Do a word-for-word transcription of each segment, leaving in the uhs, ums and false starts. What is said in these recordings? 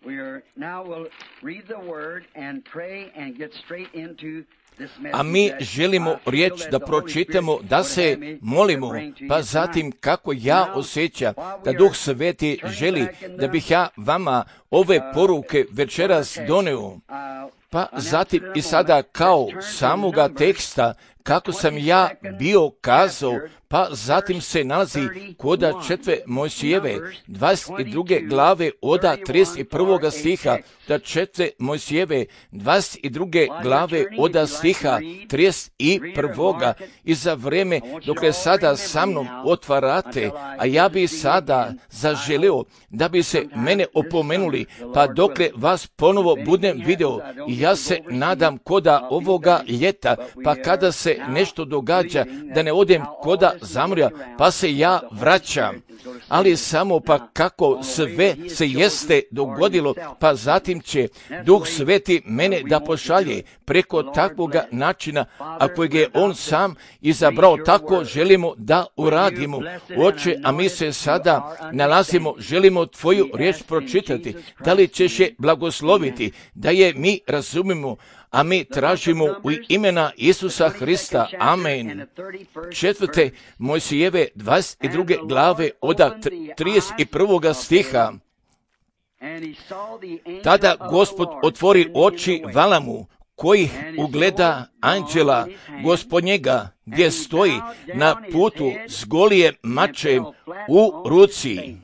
A mi želimo riječ da pročitamo, da se molimo, pa zatim kako ja osjećam da Duh Sveti želi da bih ja vama ove poruke večeras doneo. Pa zatim i sada kao samoga teksta, kako sam ja bio kazao, pa zatim se nalazi koda četve Mojsijeve, dvadeset druge glave oda trideset prvoga stiha, da četve Mojsijeve, dvadeset druge glave oda stiha trideset prvoga. I za vreme dok je sada sa mnom otvarate, a ja bi sada zaželeo da bi se mene opomenuli, pa dokle vas ponovo budem video, i ja se nadam koda ovoga ljeta, pa kada se nešto događa, da ne odem koda zamrja, pa se ja vraćam. Ali samo pa kako sve se jeste dogodilo, pa zatim će Duh Sveti mene da pošalje preko takvoga načina, a kojeg je On sam izabrao, tako želimo da uradimo. Oče, a mi se sada nalazimo, želimo Tvoju riječ pročitati. Da li ćeš je blagosloviti, da je mi razumimo, a mi tražimo u imena Isusa Hrista. Amen. Četvrte Mojsijeve, dvadeset druge glave oda trideset prvoga stiha. Tada Gospod otvori oči Valamu, koji ugleda anđela Gospodnjega, gdje stoji na putu s golijem mačem u ruci.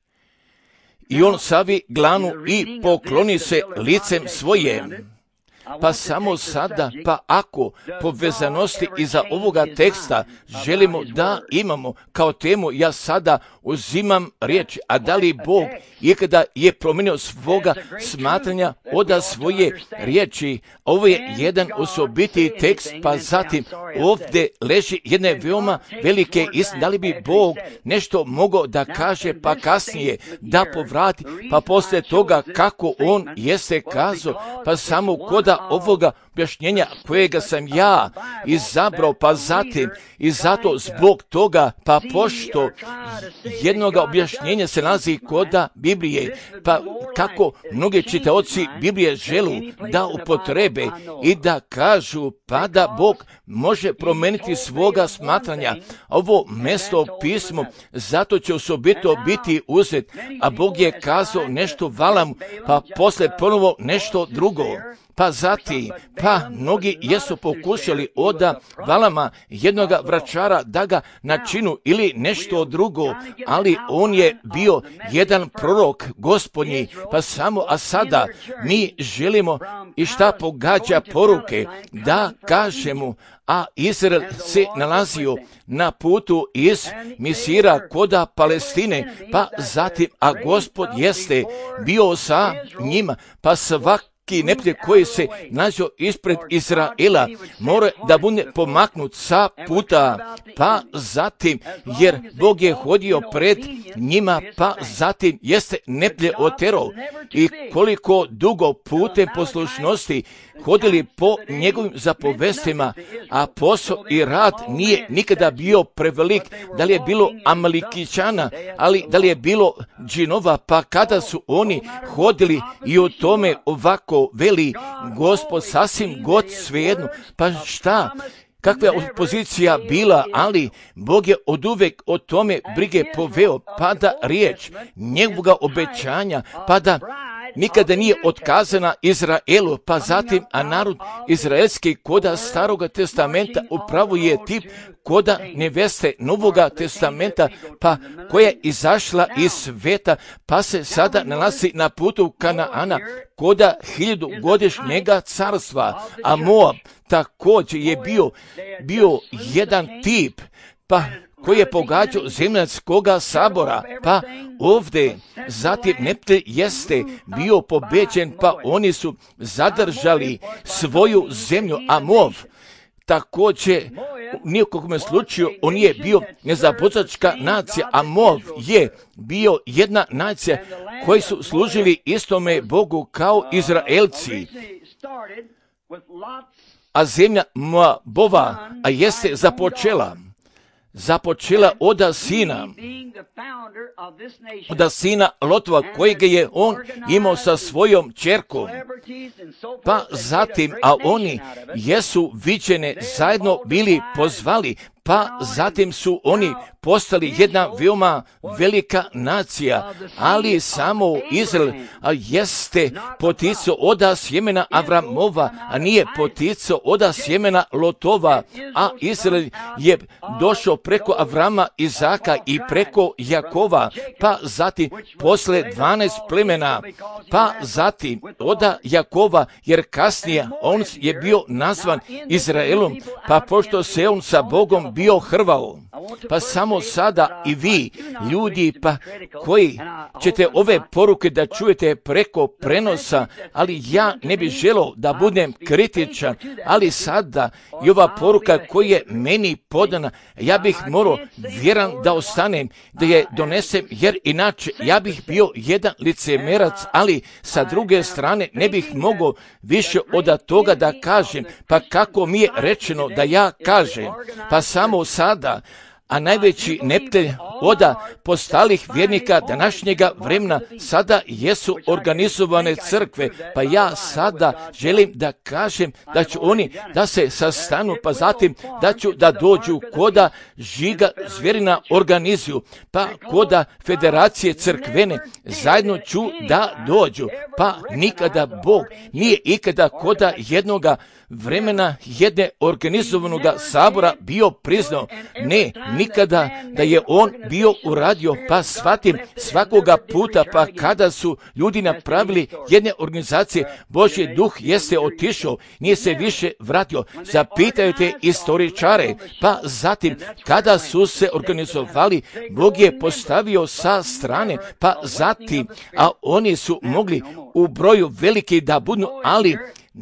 I on savi glanu i pokloni se licem svojem. Pa samo sada, pa ako povezanosti iza ovoga teksta želimo da imamo kao temu, ja sada uzimam riječ, a da li Bog ikada je promijenio svoga smatranja oda svoje riječi. Ovo je jedan osobitiji tekst, pa zatim ovdje leži jedne veoma velike istine. Da li bi Bog nešto mogao da kaže, pa kasnije da povrati, pa poslije toga kako On jeste kazao, pa samo koda ovoga objašnjenja kojega sam ja izabrao, pa zatim i zato zbog toga, pa pošto jednoga objašnjenja se nalazi koda Biblije, pa kako mnogi čitaoci Biblije želu da upotrebe i da kažu, pa da Bog može promeniti svoga smatranja. Ovo mesto pismo, zato će osobito biti uzet, a Bog je kazao nešto Valamu, pa posle ponovo nešto drugo. Pa zatim, pa mnogi jesu pokušali oda Valama jednoga vračara da ga načinu ili nešto drugo, ali on je bio jedan prorok Gospodnji, pa samo, a sada mi želimo i šta pogađa poruke da kažemo, a Izrael se nalazio na putu iz Misira koda Palestine, pa zatim, a Gospod jeste bio sa njima, pa svak Ki neprijatelj koji se nađo ispred Izraela mora da bude pomaknut sa puta, pa zatim, jer Bog je hodio pred njima, pa zatim jeste neprijatelj oterao. I koliko dugo putem poslušnosti hodili po njegovim zapovestima, a posao i rad nije nikada bio prevelik. Da li je bilo Amalekićana, ali da li je bilo džinova, pa kada su oni hodili i o tome ovako veli Gospod sasvim god svejedno, pa šta? Kakva je opozicija bila, ali Bog je oduvek o tome brige poveo, pa da riječ njegovoga obećanja, pa da nikada nije otkazana Izraelu, pa zatim, a narod izraelski koda Staroga testamenta upravo je tip koda neveste Novoga testamenta, pa koja je izašla iz sveta, pa se sada nalazi na putu Kanaana, koda hiljadugodišnjega carstva, a Moab također je bio, bio jedan tip, pa koji je pogađao zemaljskoga sabora, pa ovdje zatim neprijatelj jeste bio pobeđen, pa oni su zadržali svoju zemlju, a Moab također u nijekom slučaju on je bio nezapočačka nacija, a Moab je bio jedna nacija koji su služili istome Bogu kao Izraelci. A zemlja Moabova a jeste započela započela oda sina, oda sina Lotova, kojeg je on imao sa svojom ćerkom. Pa zatim, a oni jesu viđene zajedno bili pozvali, pa zatim su oni postali jedna veoma velika nacija, ali samo Izrael a jeste poticao oda sjemena Avramova, a nije poticao oda sjemena Lotova, a Izrael je došao preko Avrama, Izaka i preko Jakova, pa zatim posle dvanaest plemena, pa zatim oda Jakova, jer kasnije on je bio nazvan Izraelom, pa pošto se on sa Bogom bio hrvao. Pa samo sada i vi, ljudi, pa koji ćete ove poruke da čujete preko prenosa, ali ja ne bih želio da budem kritičan, ali sada i ova poruka koja je meni podana, ja bih morao vjeran da ostanem, da je donesem, jer inače ja bih bio jedan licemerac, ali sa druge strane ne bih mogao više od toga da kažem, pa kako mi je rečeno da ja kažem, pa samo sada, a najveći neptelj oda postalih vjernika današnjega vremena sada jesu organizovane crkve, pa ja sada želim da kažem da će oni da se sastanu, pa zatim da ću da dođu koda Žiga Zvjerina organizuju, pa koda Federacije crkvene zajedno ću da dođu, pa nikada Bog nije ikada koda jednoga vremena jedne organizovanog sabora bio priznao, ne, nikada da je on bio uradio, pa shvatim svakoga puta, pa kada su ljudi napravili jedne organizacije, Božji duh jeste otišao, nije se više vratio. Zapitajte istoričare, pa zatim kada su se organizovali, Bog je postavio sa strane, pa zatim, a oni su mogli u broju veliki da budu, ali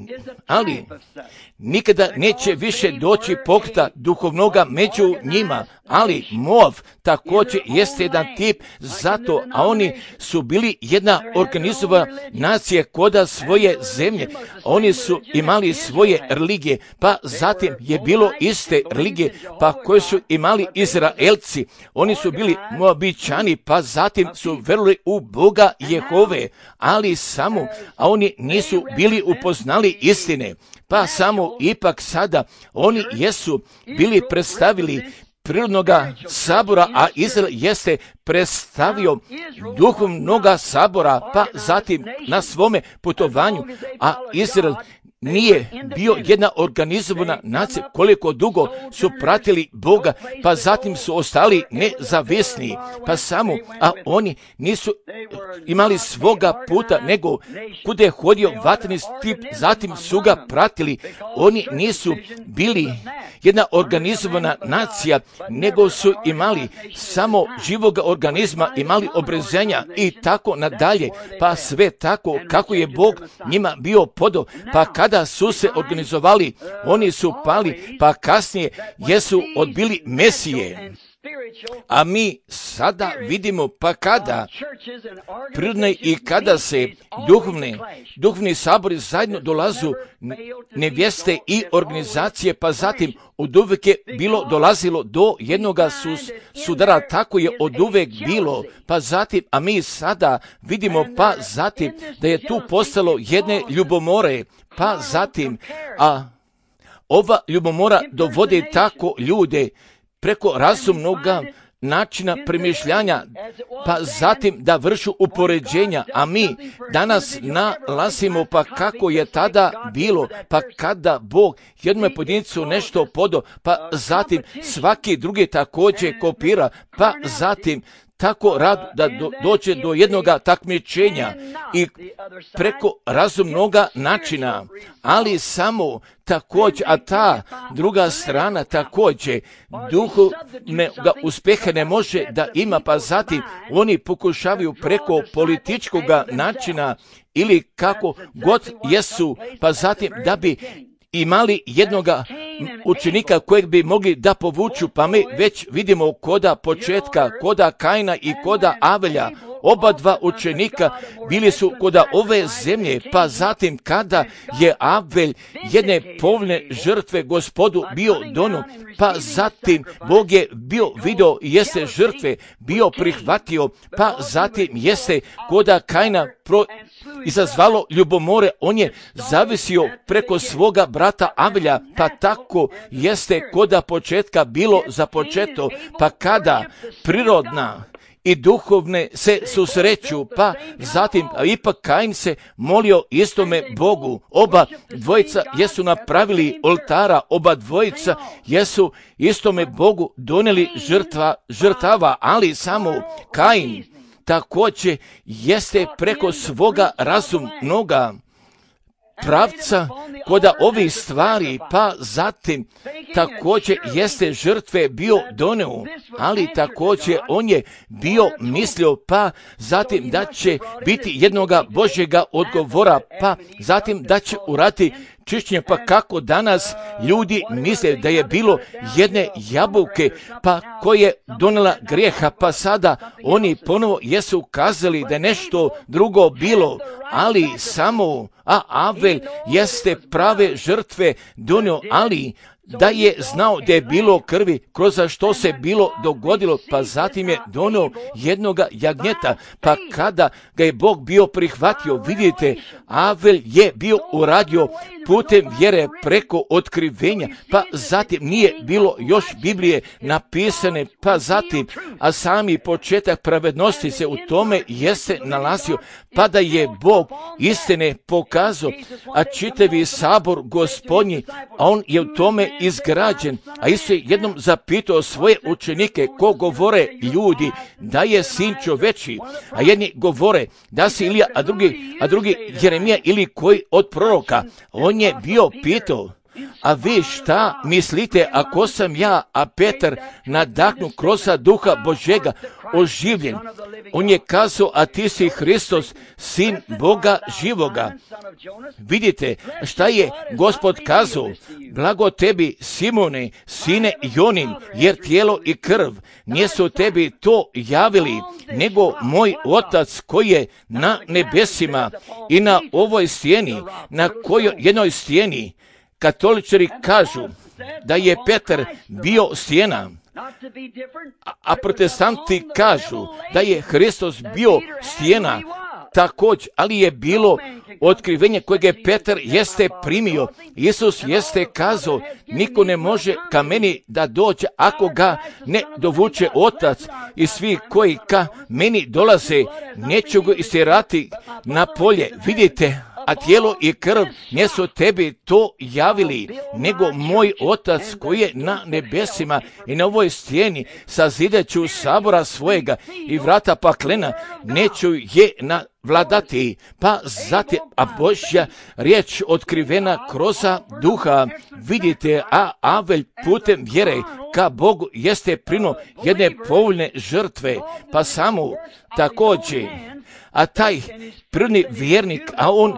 ali nikada neće više doći pokreta duhovnoga među njima, ali Moav također jeste jedan tip zato, a oni su bili jedna organizovana nacija koda svoje zemlje, oni su imali svoje religije, pa zatim je bilo iste religije, pa koje su imali Izraelci, oni su bili Moabičani, pa zatim su verovali u Boga Jehove, ali samo, a oni nisu bili upoznali istine, pa samo ipak sada oni jesu bili predstavili prirodnoga sabora, a Izrael jeste predstavio duhovnoga sabora, pa zatim na svome putovanju, a Izrael nije bio jedna organizovana nacija, koliko dugo su pratili Boga, pa zatim su ostali nezavisni, pa samo, a oni nisu imali svoga puta, nego kuda je hodio vatreni stip, zatim su ga pratili, oni nisu bili jedna organizovana nacija, nego su imali samo živoga organizma, imali obrezenja i tako nadalje, pa sve tako kako je Bog njima bio podao, pa kada Kada su se organizovali, oni su pali, pa kasnije jesu odbili Mesije. A mi sada vidimo, pa kada prirodne i kada se duhovne, duhovni sabori zajedno dolazu nevjeste i organizacije, pa zatim od uvek je bilo dolazilo do jednoga sus, sudara, tako je od uvek bilo, pa zatim, a mi sada vidimo, pa zatim da je tu postalo jedne ljubomore, pa zatim, a ova ljubomora dovodi tako ljude preko razumnog načina premišljanja, pa zatim da vršu upoređenja, a mi danas nalazimo pa kako je tada bilo, pa kada Bog jednome pojedincu nešto podao, pa zatim svaki drugi također kopira, pa zatim tako rad da do, dođe do jednoga takmičenja i preko razumnoga načina, ali samo također, a ta druga strana također duhovnoga uspjeha ne može da ima, pa zatim oni pokušavaju preko političkog načina ili kako god jesu, pa zatim da bi imali jednoga učenika kojeg bi mogli da povuču, pa mi već vidimo koda početka, koda Kaina i koda Avelja, oba dva učenika bili su kod ove zemlje, pa zatim kada je Abel jedne povoljne žrtve Gospodu bio donio, pa zatim Bog je bio video jeste žrtve, bio prihvatio, pa zatim jeste koda Kaina pro, izazvalo ljubomore, on je zavisio preko svoga brata Abelja, pa tako jeste koda početka bilo započeto, pa kada prirodna i duhovne se susreću, pa zatim a ipak Kain se molio istome Bogu. Oba dvojica jesu napravili oltara, oba dvojica jesu istome Bogu donijeli žrtva, žrtava, ali samo Kain također jeste preko svoga razumnoga pravca koda ovih stvari, pa zatim također jeste žrtve bio doneo, ali također on je bio mislio, pa zatim da će biti jednoga Božjega odgovora, pa zatim da će uraditi čišćenje, pa kako danas ljudi misle da je bilo jedne jabuke, pa koje donela grijeha, pa sada oni ponovo jesu ukazali da je nešto drugo bilo, ali samo, a Abel jeste prave žrtve donio, ali da je znao da je bilo krvi, kroz što se bilo dogodilo, pa zatim je donio jednoga jagnjeta, pa kada ga je Bog bio prihvatio, vidite, Abel je bio uradio putem vjere preko otkrivenja, pa zatim nije bilo još Biblije napisane, pa zatim, a sami početak pravednosti se u tome jeste nalazio, pa da je Bog istine pokazao, a čitavi sabor Gospodnji, a on je u tome izgrađen, a isto je jednom zapitao svoje učenike, ko govore ljudi da je sin čoveči, a jedni govore da si Ilija, a drugi, a drugi Jeremija ili koji od proroka. On je bio pitao, a vi šta mislite ako sam ja, a Petar nadahnu kroz duha Božjega oživljen? On je kazao, a ti si Hristos, sin Boga živoga. Vidite šta je Gospod kazao, blago tebi Simone, sine Jonin, jer tijelo i krv nisu tebi to javili, nego moj Otac koji je na nebesima. I na ovoj stijeni, na kojoj jednoj stijeni katoličari kažu da je Petar bio stijena, a, a protestanti kažu da je Hristos bio stijena također, ali je bilo otkrivenje kojeg je Petar jeste primio. Isus jeste kazao, niko ne može ka meni da dođe ako ga ne dovuče Otac, i svi koji ka meni dolaze neću ga istjerati na polje. Vidite, a tijelo i krv nisu tebi to javili, nego moj Otac koji je na nebesima. I na ovoj stijeni sazideću sabora svojega i vrata paklena neću je navladati. Pa zatim, a Božja riječ otkrivena kroz duha, vidite, a Abel putem vjere ka Bogu jeste prino jedne povoljne žrtve, pa samo također, a taj prvni vjernik, a on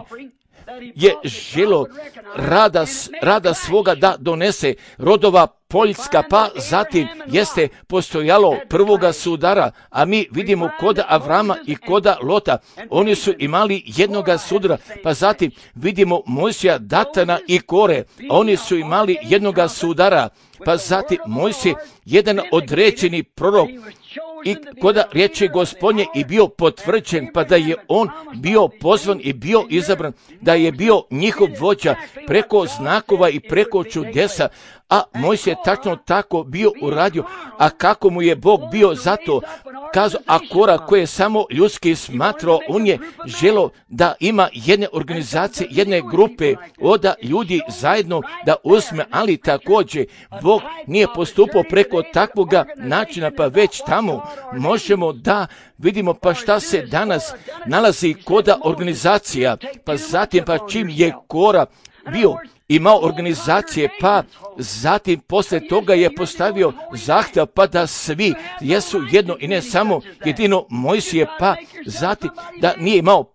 je želo rada, rada svoga da donese rodova Poljska, pa zatim jeste postojalo prvoga sudara, a mi vidimo kod Avrama i kod Lota, oni su imali jednoga sudara, pa zatim vidimo Mojsija, Datana i Kore, oni su imali jednoga sudara, pa zatim Mojsije, jedan određeni prorok, i koda riječi Gospodnje i bio potvrđen, pa da je on bio pozvan i bio izabran, da je bio njihov vođa preko znakova i preko čudesa, a Mojsije je tačno tako bio uradio, a kako mu je Bog bio zato kazao, a Kora koji je samo ljudski smatrao, on je želo da ima jedne organizacije, jedne grupe od ljudi zajedno da uzme, ali također Bog nije postupao preko takvoga načina, pa već tamo možemo da vidimo pa šta se danas nalazi koda organizacija, pa zatim pa čim je Kora bio imao organizacije, pa zatim poslije toga je postavio zahtjev pa da svi jesu jedno i ne samo jedino Mojsije, pa zatim da nije imao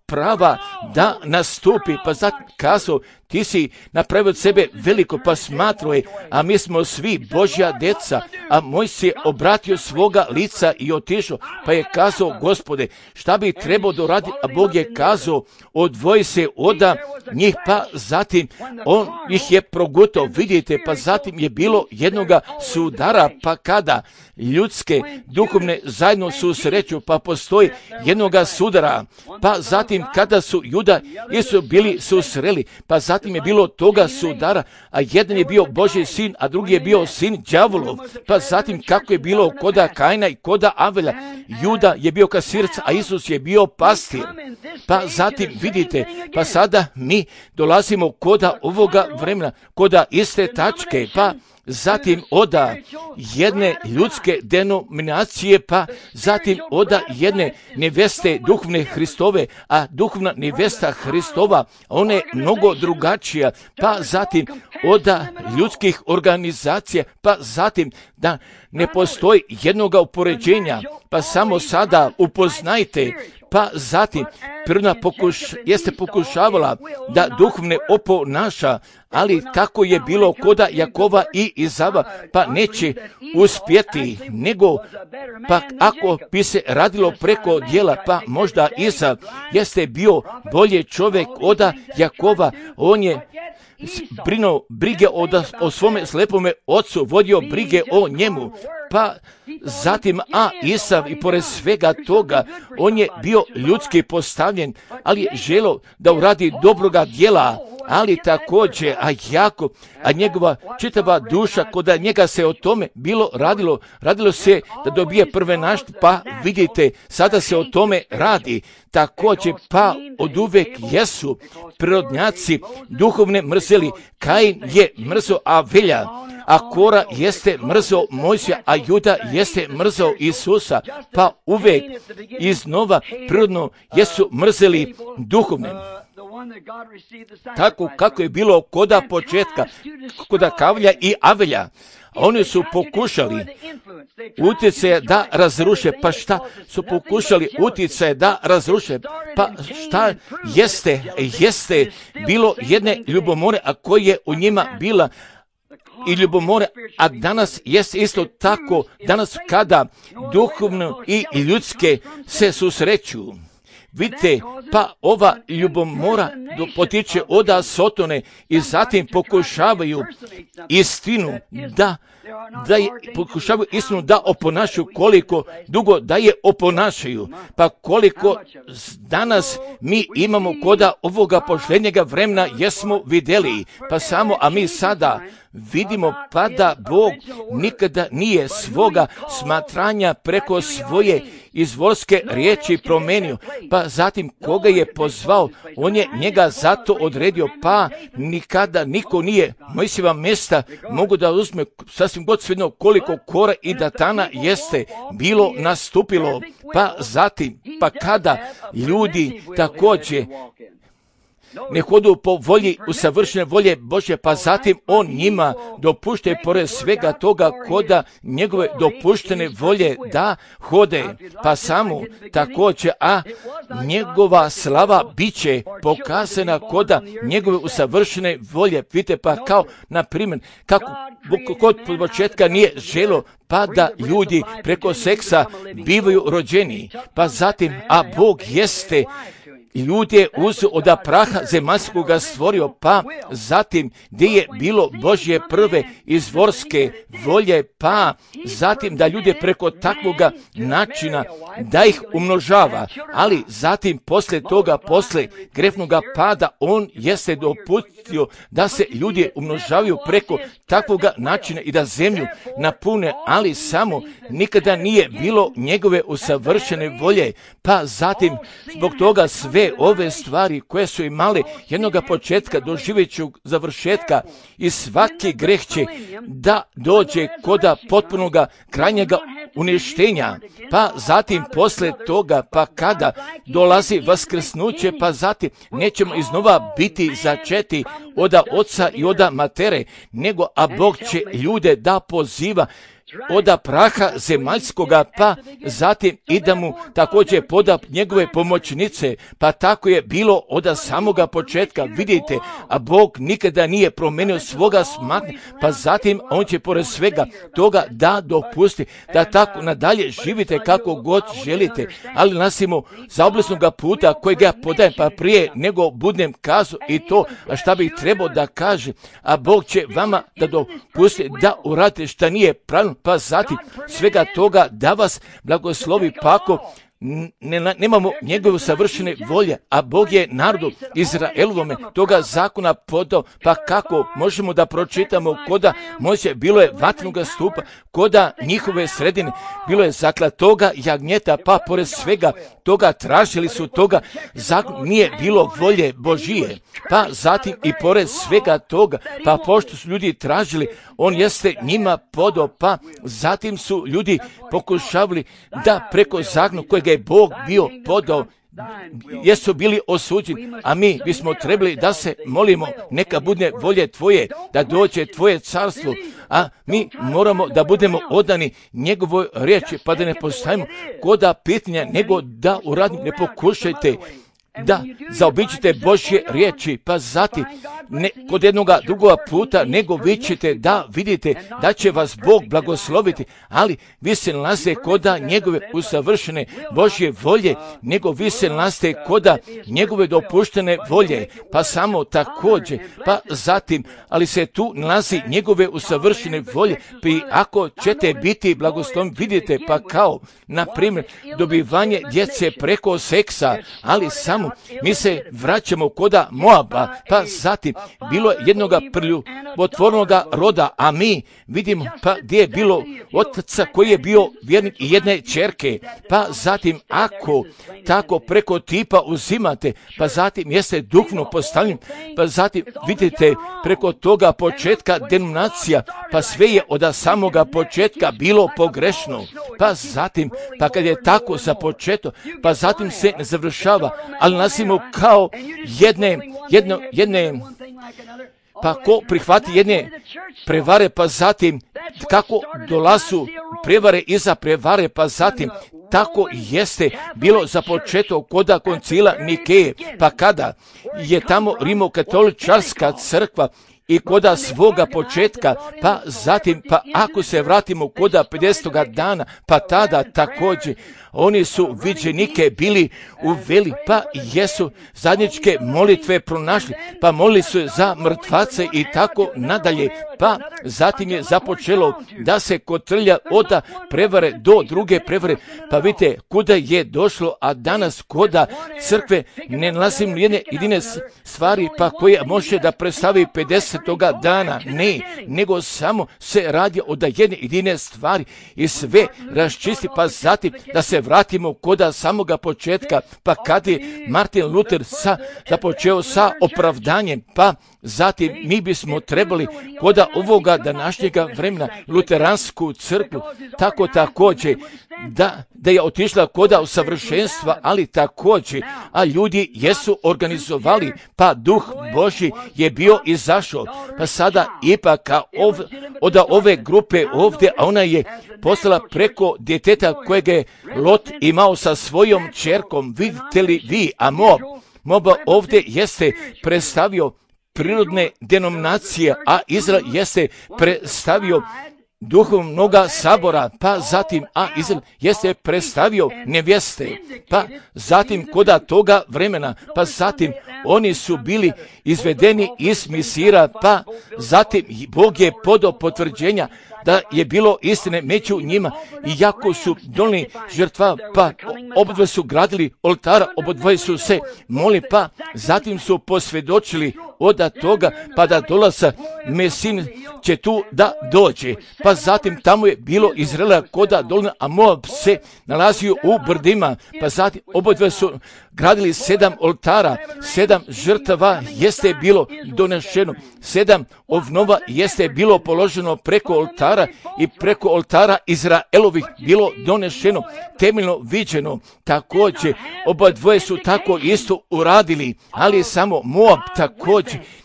prava da nastupi, pa zatim kazao, ti si napravio od sebe veliko, pa smatrao je, a mi smo svi Božja deca, a moj se obratio svoga lica i otišao, pa je kazao, Gospode, šta bi trebao da radi, a Bog je kazao, odvoji se oda njih, pa zatim on ih je progutao, vidite, pa zatim je bilo jednoga sudara, pa kada ljudske duhovne zajedno susreću, pa postoji jednoga sudara, pa zatim kada su Juda i su bili susreli, pa zatim je bilo toga sudara, a jedan je bio Božji sin, a drugi je bio sin đavolov, pa zatim kako je bilo koda Kaina i koda Avelja, Juda je bio kasirac, a Isus je bio pastir, pa zatim vidite, pa sada mi dolazimo koda ovoga vremena, koda iste tačke, pa zatim oda jedne ljudske denominacije, pa zatim oda jedne neveste duhovne Hristove, a duhovna nevesta Hristova, ona je mnogo drugačija, pa zatim oda ljudskih organizacija, pa zatim da ne postoji jednoga upoređenja, pa samo sada upoznajte, pa zatim priroda pokuš, jeste pokušavala da duhovne oponaša, ali kako je bilo koda Jakova i Izava, pa neće uspjeti, nego pa ako bi se radilo preko djela, pa možda Izav jeste bio bolje čovjek od Jakova, on je brinuo brige o, o svome slepome ocu, vodio brige o njemu, pa zatim, a Isav i pored svega toga, on je bio ljudski postavljen, ali je želio da uradi dobroga djela, ali također, a jako, a njegova čitava duša, kod njega se o tome bilo radilo, radilo se da dobije prvenaštvo, pa vidite, sada se o tome radi, također, pa od uvek jesu prirodnjaci duhovne mrzeli, Kain je mrzo Avelja, a Kora jeste mrzao Mojsija, a Juda jeste mrzao Isusa, pa uvek iznova prirodno jesu mrzeli duhovne. Tako kako je bilo koda početka, koda Kavlja i Avelja, oni su pokušali utjecaje da razruše, pa šta su pokušali utjecaje da razruše, pa šta jeste, jeste bilo jedne ljubomore, a koje je u njima bila i ljubomore, a danas jest isto tako, danas kada duhovno i ljudske se susreću. Vidite, pa ova ljubomora potiče od Sotone i zatim pokušavaju istinu da, da je, pokušavaju istinu da oponašaju, koliko dugo da je oponašaju, pa koliko danas mi imamo koda ovoga posljednjega vremena jesmo vidjeli, pa samo, a mi sada vidimo pa da Bog nikada nije svoga smatranja preko svoje izvorske riječi promenio, pa zatim koga je pozvao, on je njega zato odredio, pa nikada niko nije Mojsijeva mjesta mogu da uzme sasvim god svedno koliko Kora i Datana jeste bilo nastupilo, pa zatim, pa kada ljudi također ne hodu po volji usavršene volje Božje, pa zatim on njima dopušte pored svega toga koda njegove dopuštene volje da hode, pa samo također, a njegova slava biće pokazana koda njegove usavršene volje. Vidite, pa kao, na primjer, kako kod početka nije želo pa da ljudi preko seksa bivaju rođeni, pa zatim, a Bog jeste ljudi je uz od praha zemaljskoga stvorio, pa zatim gdje je bilo Božje prve izvorske volje, pa zatim da ljude preko takvoga načina da ih umnožava, ali zatim posle toga, posle grefnoga pada, on jeste dopustio da se ljudi umnožavaju preko takvoga načina i da zemlju napune, ali samo nikada nije bilo njegove usavršene volje, pa zatim zbog toga sve ove stvari koje su imale jednoga početka do živećeg završetka i svaki greh će da dođe koda potpunoga krajnjega uništenja, pa zatim posle toga, pa kada dolazi vaskrsnuće, pa zatim nećemo iznova biti začeti oda oca i oda matere, nego a Bog će ljude da poziva oda praha zemaljskoga, pa zatim i da mu također poda njegove pomoćnice, pa tako je bilo od samoga početka. Vidite, a Bog nikada nije promenio svoga smatnja, pa zatim on će pored svega toga da dopusti da tako nadalje živite kako god želite, ali nasimo zaoblesnoga puta kojeg ja podajem, pa prije nego budem kazao i to, a šta bih trebao da kaže, a Bog će vama da dopusti da uradite šta nije pravilno, pa zatim svega toga da vas blagoslovi, pa ako Ne, nemamo njegove savršene volje, a Bog je narodu Izraelovome toga zakona podao, pa kako možemo da pročitamo koda Mojsije bilo je vatrenog stupa, koda njihove sredine bilo je zaklatoga jagnjeta, pa pored svega toga tražili su toga, zakon nije bilo volje Božije, pa zatim i pored svega toga, pa pošto su ljudi tražili, on jeste njima podao, pa zatim su ljudi pokušavali da preko zakona kojeg je Bog bio podao, jesu bili osuđeni, a mi bismo trebali da se molimo, neka bude volje tvoje, da dođe tvoje carstvo, a mi moramo da budemo odani njegovoj riječi, pa da ne postavimo koda pitanja, nego da uradimo, ne pokušajte da zaobiđite Božje riječi, pa zatim ne kod jednoga drugoga puta, nego vi ćete da vidite da će vas Bog blagosloviti, ali vi se nalazite koda njegove usavršene Božje volje, nego vi se nalazite koda njegove dopuštene volje, pa samo također, pa zatim, ali se tu nalazi njegove usavršene volje, pa ako ćete biti blagosloveni, vidite, pa kao, na primjer, dobivanje djece preko seksa, ali samo mi se vraćamo koda Moaba, pa zatim bilo jednoga prljubotvornoga roda, a mi vidimo pa gdje je bilo otaca koji je bio vjernik i jedne ćerke, pa zatim ako tako preko tipa uzimate, pa zatim jeste duhovno postavljen, pa zatim vidite preko toga početka denominacija, pa sve je od samoga početka bilo pogrešno, pa zatim, pa kad je tako započeto, pa zatim se ne završava, ali nasimo kao jedne, jedno, jedne, pa ko prihvati jedne prevare, pa zatim kako dolazu prevare iza prevare, pa zatim tako jeste bilo započeto koda koncila Nikeje, pa kada je tamo rimokatoličarska crkva i koda svoga početka, pa zatim, pa ako se vratimo koda pedesetoga dana, pa tada također, oni su viđenike bili uveli, pa jesu zadnjičke molitve pronašli, pa molili su za mrtvace i tako nadalje, pa zatim je započelo da se kotrlja od prevare do druge prevare, pa vidite kuda je došlo, a danas koda crkve ne nalazimo jedne jedine stvari, pa koje može da predstavi pedesetoga dana, ne, nego samo se radi od jedne jedine stvari i sve raščisti, pa zatim da se vratimo koda samoga početka, pa kad je Martin Luther sa, započeo sa opravdanjem, pa zatim mi bismo trebali koda ovoga današnjega vremena luteransku crkvu, tako također da, da je otišla koda usavršenstva, ali također, a ljudi jesu organizovali, pa duh Božji je bio izašao, pa sada ipak ov, od ove grupe ovdje, a ona je poslala preko djeteta kojeg je Lot imao sa svojom čerkom, vidite li vi, a Moab, Moab ovdje jeste predstavio prirodne denominacije, a Izrael jeste predstavio duhovnoga sabora, pa zatim, a Izrael jeste predstavio nevjeste, pa zatim koda toga vremena, pa zatim oni su bili izvedeni iz Misira, pa zatim Bog je podao potvrđenja da je bilo istine među njima, i jako su donijeli žrtva, pa obodvoje su gradili oltara, obodvoje su se moli, pa zatim su posvjedočili od toga, pa da dolaza Mesin će tu da dođe, pa zatim tamo je bilo Izraela koda dolina, a Moab se nalazio u brdima, pa zatim obodvoje su gradili sedam oltara, sedam žrtava jeste bilo donešeno, sedam ovnova jeste bilo položeno preko oltara i preko oltara Izraelovih bilo donešeno, temeljno viđeno. Također oba dvoje su tako isto uradili, ali samo Moab također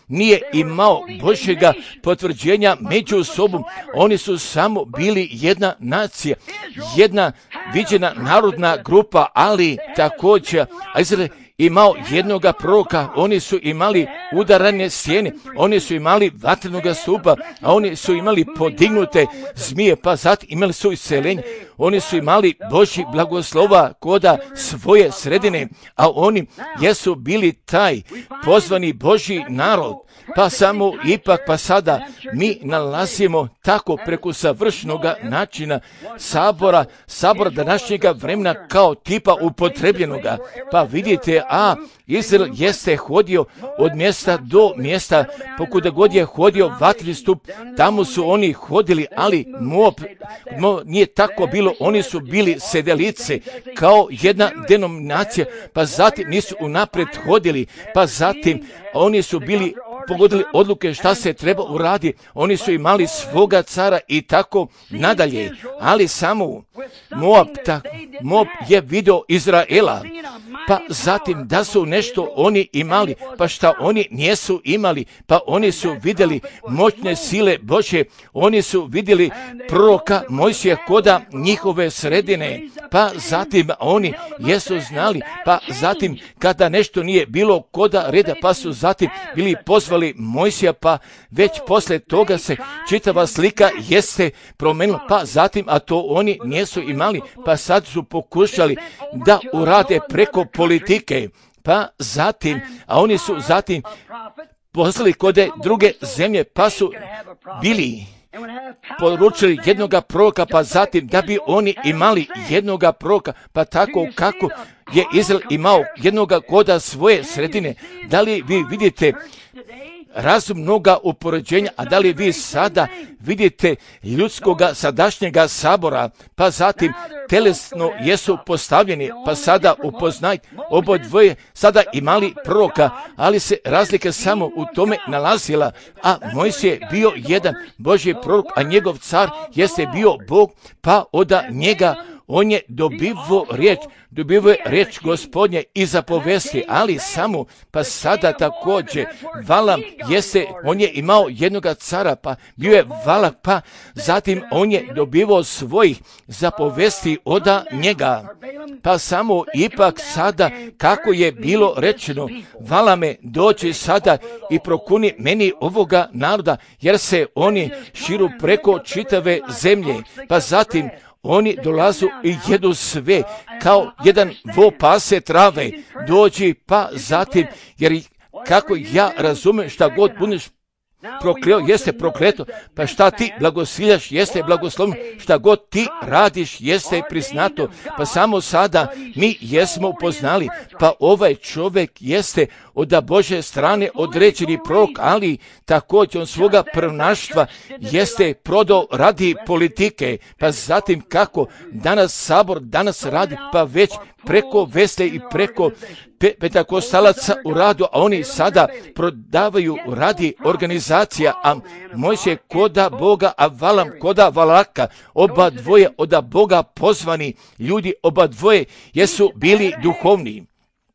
nije imao Božjega potvrđenja među sobom. Oni su samo bili jedna nacija, jedna viđena narodna grupa, ali također Izrael imao jednoga proroka, oni su imali udarane sjene, oni su imali vatrenoga stupa, a oni su imali podignute zmije, pa zatim imali su iseljenje, oni su imali Božji blagoslova koda svoje sredine, a oni jesu bili taj pozvani Božji narod. Pa samo ipak, pa sada mi nalazimo tako preko savršenoga načina sabora, sabora današnjega vremena kao tipa upotrebljenoga. Pa vidite, a Izrael jeste hodio od mjesta do mjesta, pokuda god je hodio vatreni stup, tamo su oni hodili, ali Moab, Moab nije tako bilo, oni su bili sedelice kao jedna denominacija, pa zatim nisu unapred hodili, pa zatim oni su bili pogodili odluke šta se treba uraditi, oni su imali svoga cara i tako nadalje, ali samo Moab, ta, Moab je vidio Izraela, pa zatim da su nešto oni imali, pa šta oni nijesu imali, pa oni su vidjeli moćne sile Božje, oni su vidjeli proroka Mojsija koda njihove sredine, pa zatim oni jesu znali, pa zatim kada nešto nije bilo koda reda, pa su zatim bili pozvali Mojsija, pa već posle toga se čitava slika jeste promenila, pa zatim, a to oni nijesu imali, pa sad su pokušali da urade preko politike, pa zatim, a oni su zatim poslali kode druge zemlje, pa su bili poručili jednoga proroka, pa zatim da bi oni imali jednoga proroka, pa tako kako je Izrael imao jednoga koda svoje sredine. Da li vi vidite razumnoga upoređenja, a da li vi sada vidite ljudskoga sadašnjega sabora, pa zatim telesno jesu postavljeni, pa sada upoznajte obodvoje sada imali proroka, ali se razlika samo u tome nalazila, a Mojsije je bio jedan Božji prorok, a njegov car jeste bio Bog, pa od njega on je dobivo riječ, dobivo je riječ Gospodnje i zapovesti, ali samo, pa sada također, Valam jeste, on je imao jednoga cara, pa bio je Valak, pa zatim on je dobivao svojih zapovesti od njega. Pa samo ipak sada, kako je bilo rečeno, Valame doći sada i prokuni meni ovoga naroda, jer se oni širu preko čitave zemlje, pa zatim oni dolazu i jedu sve, kao jedan vo pase trave, dođi pa zatim, jer kako ja razumem šta god budeš prokleo, jeste prokleto, pa šta ti blagosiljaš, jeste blagoslovno, šta god ti radiš, jeste priznato, pa samo sada mi jesmo upoznali, pa ovaj čovjek jeste od Božje strane određeni prorok, ali također on svoga prvaštva jeste prodao radi politike, pa zatim kako danas sabor danas radi, pa već preko vesle i preko pe- petakostalaca u radu, a oni sada prodavaju radi organizacija, a Mojsije koda Boga, a Valam koda Valaka, oba dvoje od Boga pozvani ljudi, oba dvoje jesu bili duhovni.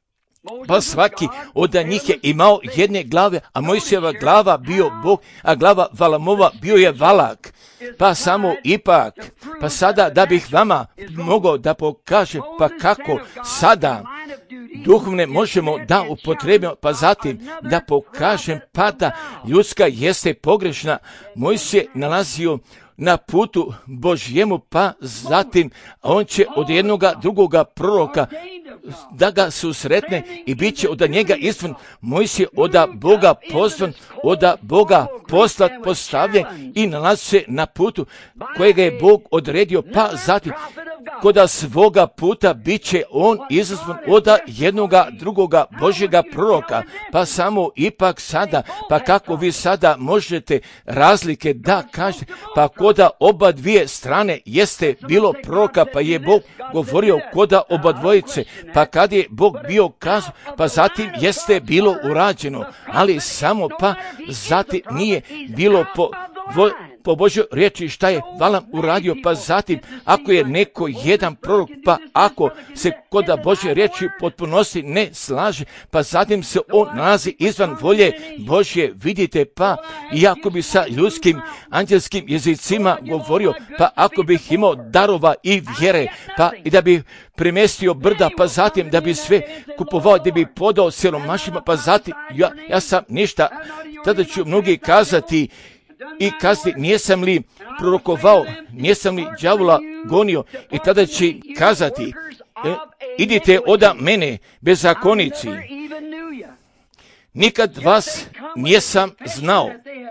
Pa svaki od njih je imao jedne glave, a Mojsijeva glava bio Bog, a glava Valamova bio je Valak. Pa samo ipak, pa sada da bih vama mogao da pokažem, pa kako sada duhovne možemo da upotrebimo, pa zatim da pokažem, pa da ljudska jeste pogrešna. Mojsije nalazio na putu Božjemu, pa zatim on će od jednoga drugoga proroka da ga susretne i bit će od njega istvan. Mojsije od Boga pozvan, od Boga poslat, postavljen i nalazi se na putu kojega je Bog odredio, pa zatim koda svoga puta bit će on izazvan od jednoga drugoga Božjega proroka, pa samo ipak sada, pa kako vi sada možete razlike da kažete, pa koda oba dvije strane jeste bilo proroka, pa je Bog govorio koda oba dvojice, pa kad je Bog bio kazao, pa zatim jeste bilo urađeno, ali samo pa zatim nije bilo po vo, po Božoj riječi šta je Valam uradio, pa zatim ako je neko jedan prorok, pa ako se kod Božje riječi potpunosti ne slaže, pa zatim se on nalazi izvan volje Božje, vidite, pa iako bi sa ljudskim anđelskim jezicima govorio, pa ako bih imao darova i vjere, pa i da bi premestio brda, pa zatim da bi sve kupovao, da bi podao siromašima, pa zatim ja, ja sam ništa, tada ću mnogi kazati i kazati, nijesam li prorokovao, nijesam li đavola gonio, i tada će kazati, e, idite oda mene, bezakonici, nikad vas nijesam znao.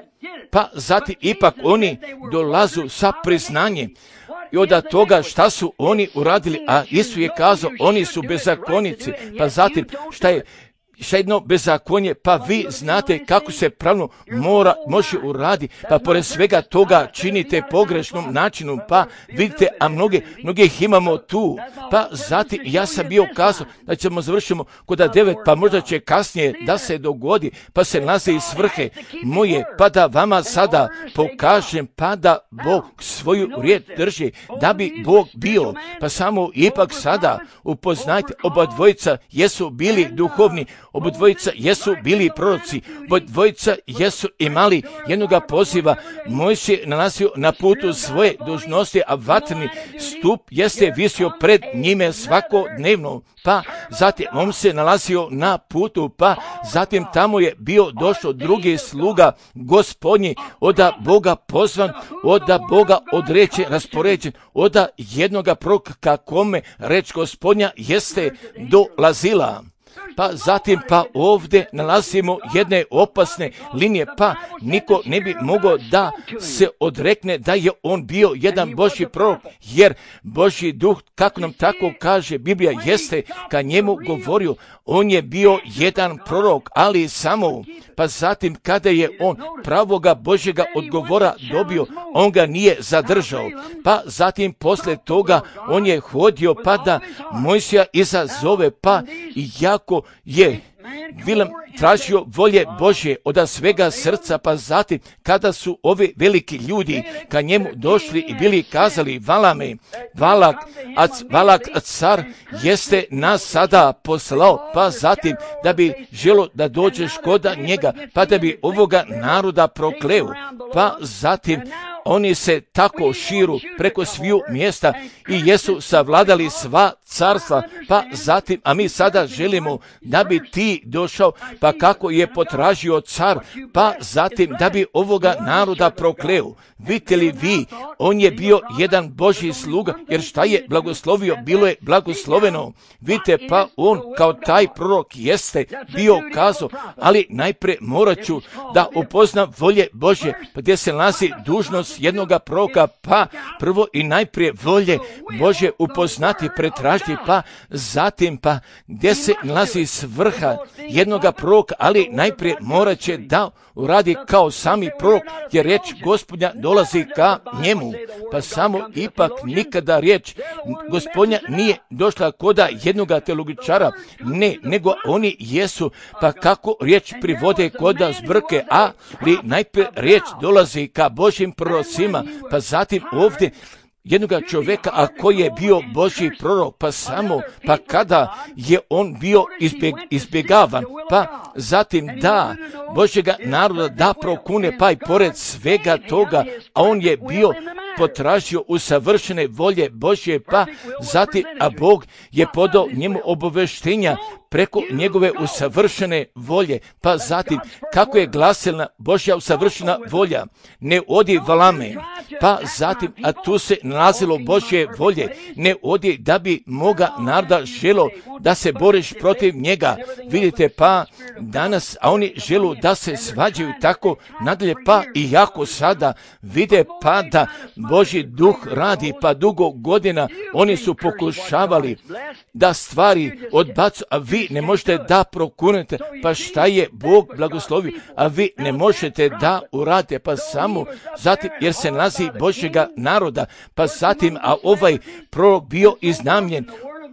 Pa zatim ipak oni dolazu sa priznanjem i od toga šta su oni uradili, a Isus je kazao, oni su bezakonici, pa zatim šta je šta jedno bezakonje, pa vi znate kako se pravno mora, može uraditi, pa pored svega toga činite pogrešnom načinu, pa vidite, a mnoge, mnoge ih imamo tu, pa zatim ja sam bio kazao da ćemo završimo kod devet, pa možda će kasnije da se dogodi, pa se nalaze iz svrhe moje, pa da vama sada pokažem, pa da Bog svoju riječ drži, da bi Bog bio, pa samo ipak sada upoznajte, oba dvojica jesu bili duhovni, oba dvojica jesu bili proroci, oba dvojica jesu imali jednoga poziva. Moj se nalazio na putu svoje dužnosti, a vatreni stup jeste visio pred njime svakodnevno. Pa zatim on se nalazio na putu, pa zatim tamo je bio došao drugi sluga Gospodnji, oda Boga pozvan, oda Boga određen, raspoređen, oda jednoga proroka kome reč Gospodnja jeste dolazila. Pa zatim pa ovdje nalazimo jedne opasne linije, pa niko ne bi mogao da se odrekne da je on bio jedan Božji prorok, jer Božji duh, kako nam tako kaže Biblija, jeste ka njemu govorio, on je bio jedan prorok, ali samo, pa zatim kada je on pravoga Božjega odgovora dobio, on ga nije zadržao, pa zatim posle toga on je hodio, pa da Mojsija izazove, pa jako je Bilam tražio volje Božje od svega srca, pa zatim kada su ovi veliki ljudi ka njemu došli i bili kazali, Valame, Valak, ac, Valak car jeste nas sada poslao, pa zatim da bi želo da dođeš kod njega, pa da bi ovoga naroda prokleo, pa zatim oni se tako širu preko sviju mjesta i jesu savladali sva carstva, pa zatim, a mi sada želimo da bi ti došao, pa kako je potražio car, pa zatim da bi ovoga naroda prokleo. Vidite li vi, on je bio jedan Božji sluga, jer šta je blagoslovio, bilo je blagosloveno. Vidite, pa on kao taj prorok jeste bio kazao, ali najprije morat ću da upoznam volje Božje, pa gdje se nalazi dužnost jednoga proroka, pa prvo i najprije volje Božje upoznati, pretražiti, pa zatim pa gdje se nalazi svrha jednoga proroka, ali najprije morat će da uradi kao sami prorok, jer riječ Gospodnja dolazi ka njemu, pa samo ipak nikada riječ Gospodnja nije došla koda jednoga teologičara, ne, nego oni jesu, pa kako riječ privode koda zbrke, ali najprije riječ dolazi ka Božjim prorocima, pa zatim ovdje jednoga čovjeka, a koji je bio Božji prorok, pa samo, pa kada je on bio izbjeg, izbjegavan, pa zatim da Božjega naroda da prokune, pa i pored svega toga, a on je bio potražio usavršene volje Božje, pa zatim, a Bog je podao njemu obaveštenja preko njegove usavršene volje, pa zatim, kako je glasila Božja usavršena volja, ne odi Valame, pa zatim, a tu se nalazilo Božje volje, ne odi da bi moga naroda želo da se boriš protiv njega. Vidite, pa danas, a oni želu da se svađaju tako nadalje, pa i jako sada vide, pa da Božji duh radi, pa dugo godina oni su pokušavali da stvari odbacu, a vi ne možete da prokunete, pa šta je Bog blagoslovi, a vi ne možete da uradite, pa samo zatim, jer se nalazi Božjega naroda, pa zatim, a ovaj prorok bio iznamljen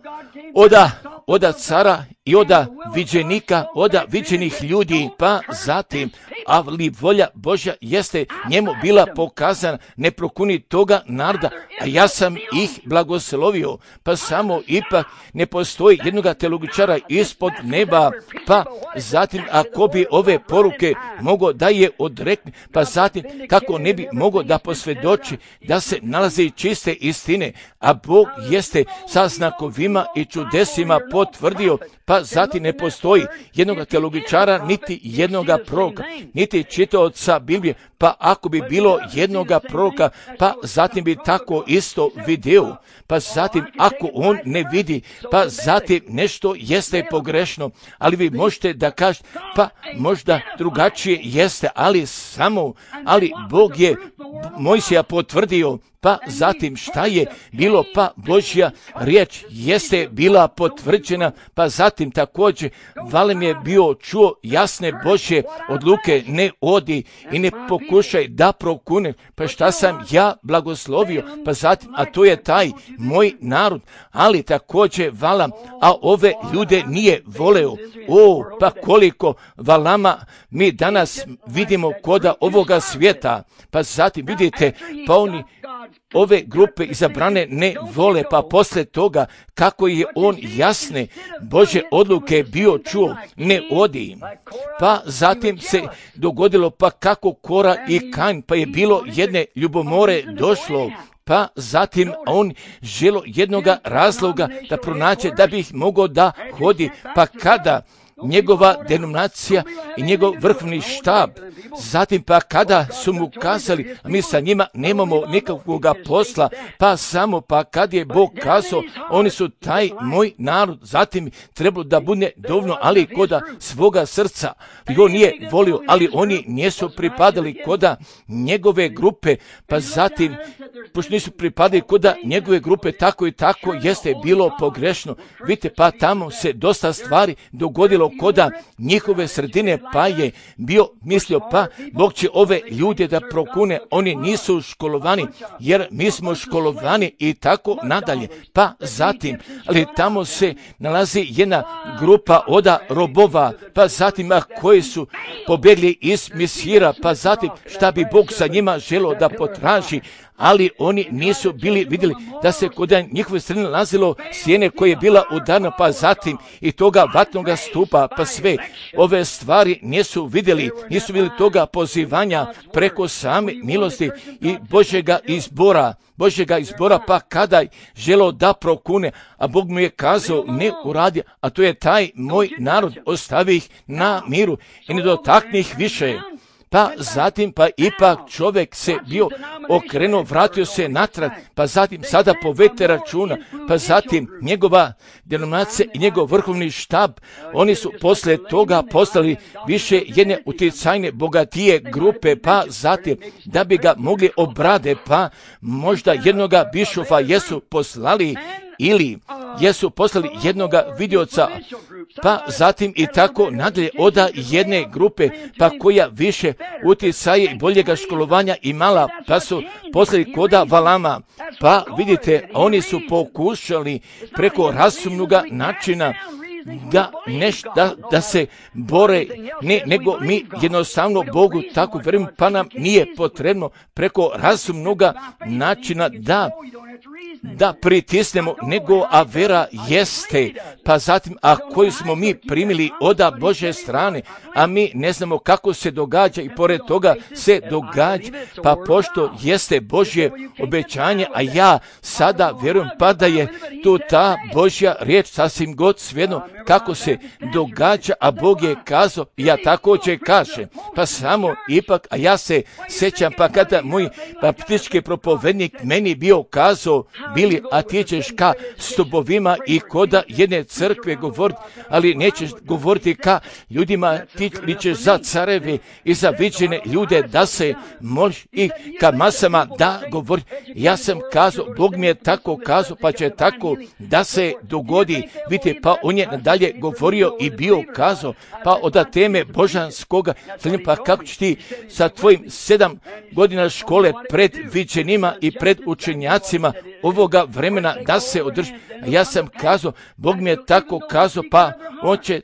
oda, oda cara i oda viđenika, oda viđenih ljudi, pa zatim, ali volja Božja jeste njemu bila pokazana, ne prokuni toga naroda, a ja sam ih blagoslovio. Pa samo ipak ne postoji jednoga teologičara ispod neba, pa zatim ako bi ove poruke mogao da je odrekne, pa zatim kako ne bi mogao da posvjedoči da se nalaze čiste istine, a Bog jeste sa znakovima i čudesima potvrdio, pa zatim ne postoji jednoga teologičara, niti jednoga proroka, niti čitaoca Biblije, pa ako bi bilo jednoga proroka, pa zatim bi tako isto video, pa zatim ako on ne vidi, pa zatim nešto jeste pogrešno, ali vi možete da kažete, pa možda drugačije jeste, ali samo, ali Bog je Mojsija potvrdio, pa zatim šta je bilo, pa Božja riječ jeste bila potvrđena, pa zatim također Valem je bio čuo jasne Božje odluke, ne odi i ne pokušaj da prokune, pa šta sam ja blagoslovio, pa zatim, a to je taj moj narod, ali također Valam, a ove ljude nije voleo. O, pa koliko Valama mi danas vidimo koda ovoga svijeta, pa zatim vidite, pa oni ove grupe izabrane ne vole, pa posle toga kako je on jasne Božje odluke bio čuo, ne odi. Pa zatim se dogodilo pa kako Kora i Kain, pa je bilo jedne ljubomore došlo, pa zatim on želo jednoga razloga da pronaće da bi ih mogao da hodi, pa kada njegova denominacija i njegov vrhovni štab, zatim pa kada su mu kazali, a mi sa njima nemamo nikakvog posla, pa samo pa kad je Bog kazao, oni su taj moj narod, zatim trebalo da bude dovoljno, ali koda svoga srca, on nije volio, ali oni nisu pripadali koda njegove grupe, pa zatim, pošto nisu pripadali koda njegove grupe, tako i tako jeste bilo pogrešno. Vidite, pa tamo se dosta stvari dogodilo koda njihove sredine, pa je bio mislio, pa Bog će ove ljude da prokune, oni nisu školovani, jer mi smo školovani i tako nadalje. Pa zatim, ali tamo se nalazi jedna grupa oda robova, pa zatim a koji su pobjegli iz Misira, pa zatim šta bi Bog sa njima želio da potraži, ali oni nisu bili vidjeli da se kod njihove strane nalazilo sjene koje je bila udarno, pa zatim i toga vatnoga stupa, pa sve ove stvari nisu vidjeli, nisu vidjeli toga pozivanja preko same milosti i Božjega izbora, Božjega izbora, pa kada je želeo da prokune, a Bog mu je kazao ne uradi, a to je taj moj narod, ostavi ih na miru i ne dotakni ih više. Pa zatim, pa ipak čovjek se bio okrenuo, vratio se natrag, pa zatim sada povedite računa, pa zatim njegova denominacija i njegov vrhovni štab, oni su posle toga postali više jedne utjecajne, bogatije grupe, pa zatim da bi ga mogli obrade, pa možda jednoga bišofa jesu poslali, ili jesu poslali jednoga vidioca, pa zatim i tako nadalje oda jedne grupe, pa koja više utjecaje i boljega školovanja imala, pa su poslali koda Valama, pa vidite, oni su pokušali preko razumnoga načina da nešto, da, da se bore, ne, nego mi jednostavno Bogu tako vjerujemo, pa nam nije potrebno preko razumnoga načina da da pritisnemo, nego a vera jeste, pa zatim a koju smo mi primili oda Božje strane, a mi ne znamo kako se događa i pored toga se događa, pa pošto jeste Božje obećanje, a ja sada vjerujem pa da je tu ta Božja riječ sasvim god svejedno kako se događa, a Bog je kazao, ja također kažem, pa samo ipak, a ja se sjećam pa kada moj baptistički propovednik meni bio kazao, bili, a ti ćeš ka stubovima i koda jedne crkve govoriti, ali nećeš govoriti ka ljudima, ti li ćeš za carevi i za viđene ljude da se može i ka masama da govori. Ja sam kazao, Bog mi je tako kazao, pa će tako da se dogodi. Vidite, pa on je nadalje govorio i bio kazao, pa od teme božanskoga, pa kako će ti sa tvojim sedam godina škole pred viđenima i pred učenjacima ovoga vremena da se održi. Ja sam kazao, Bog mi je tako kazao, pa on će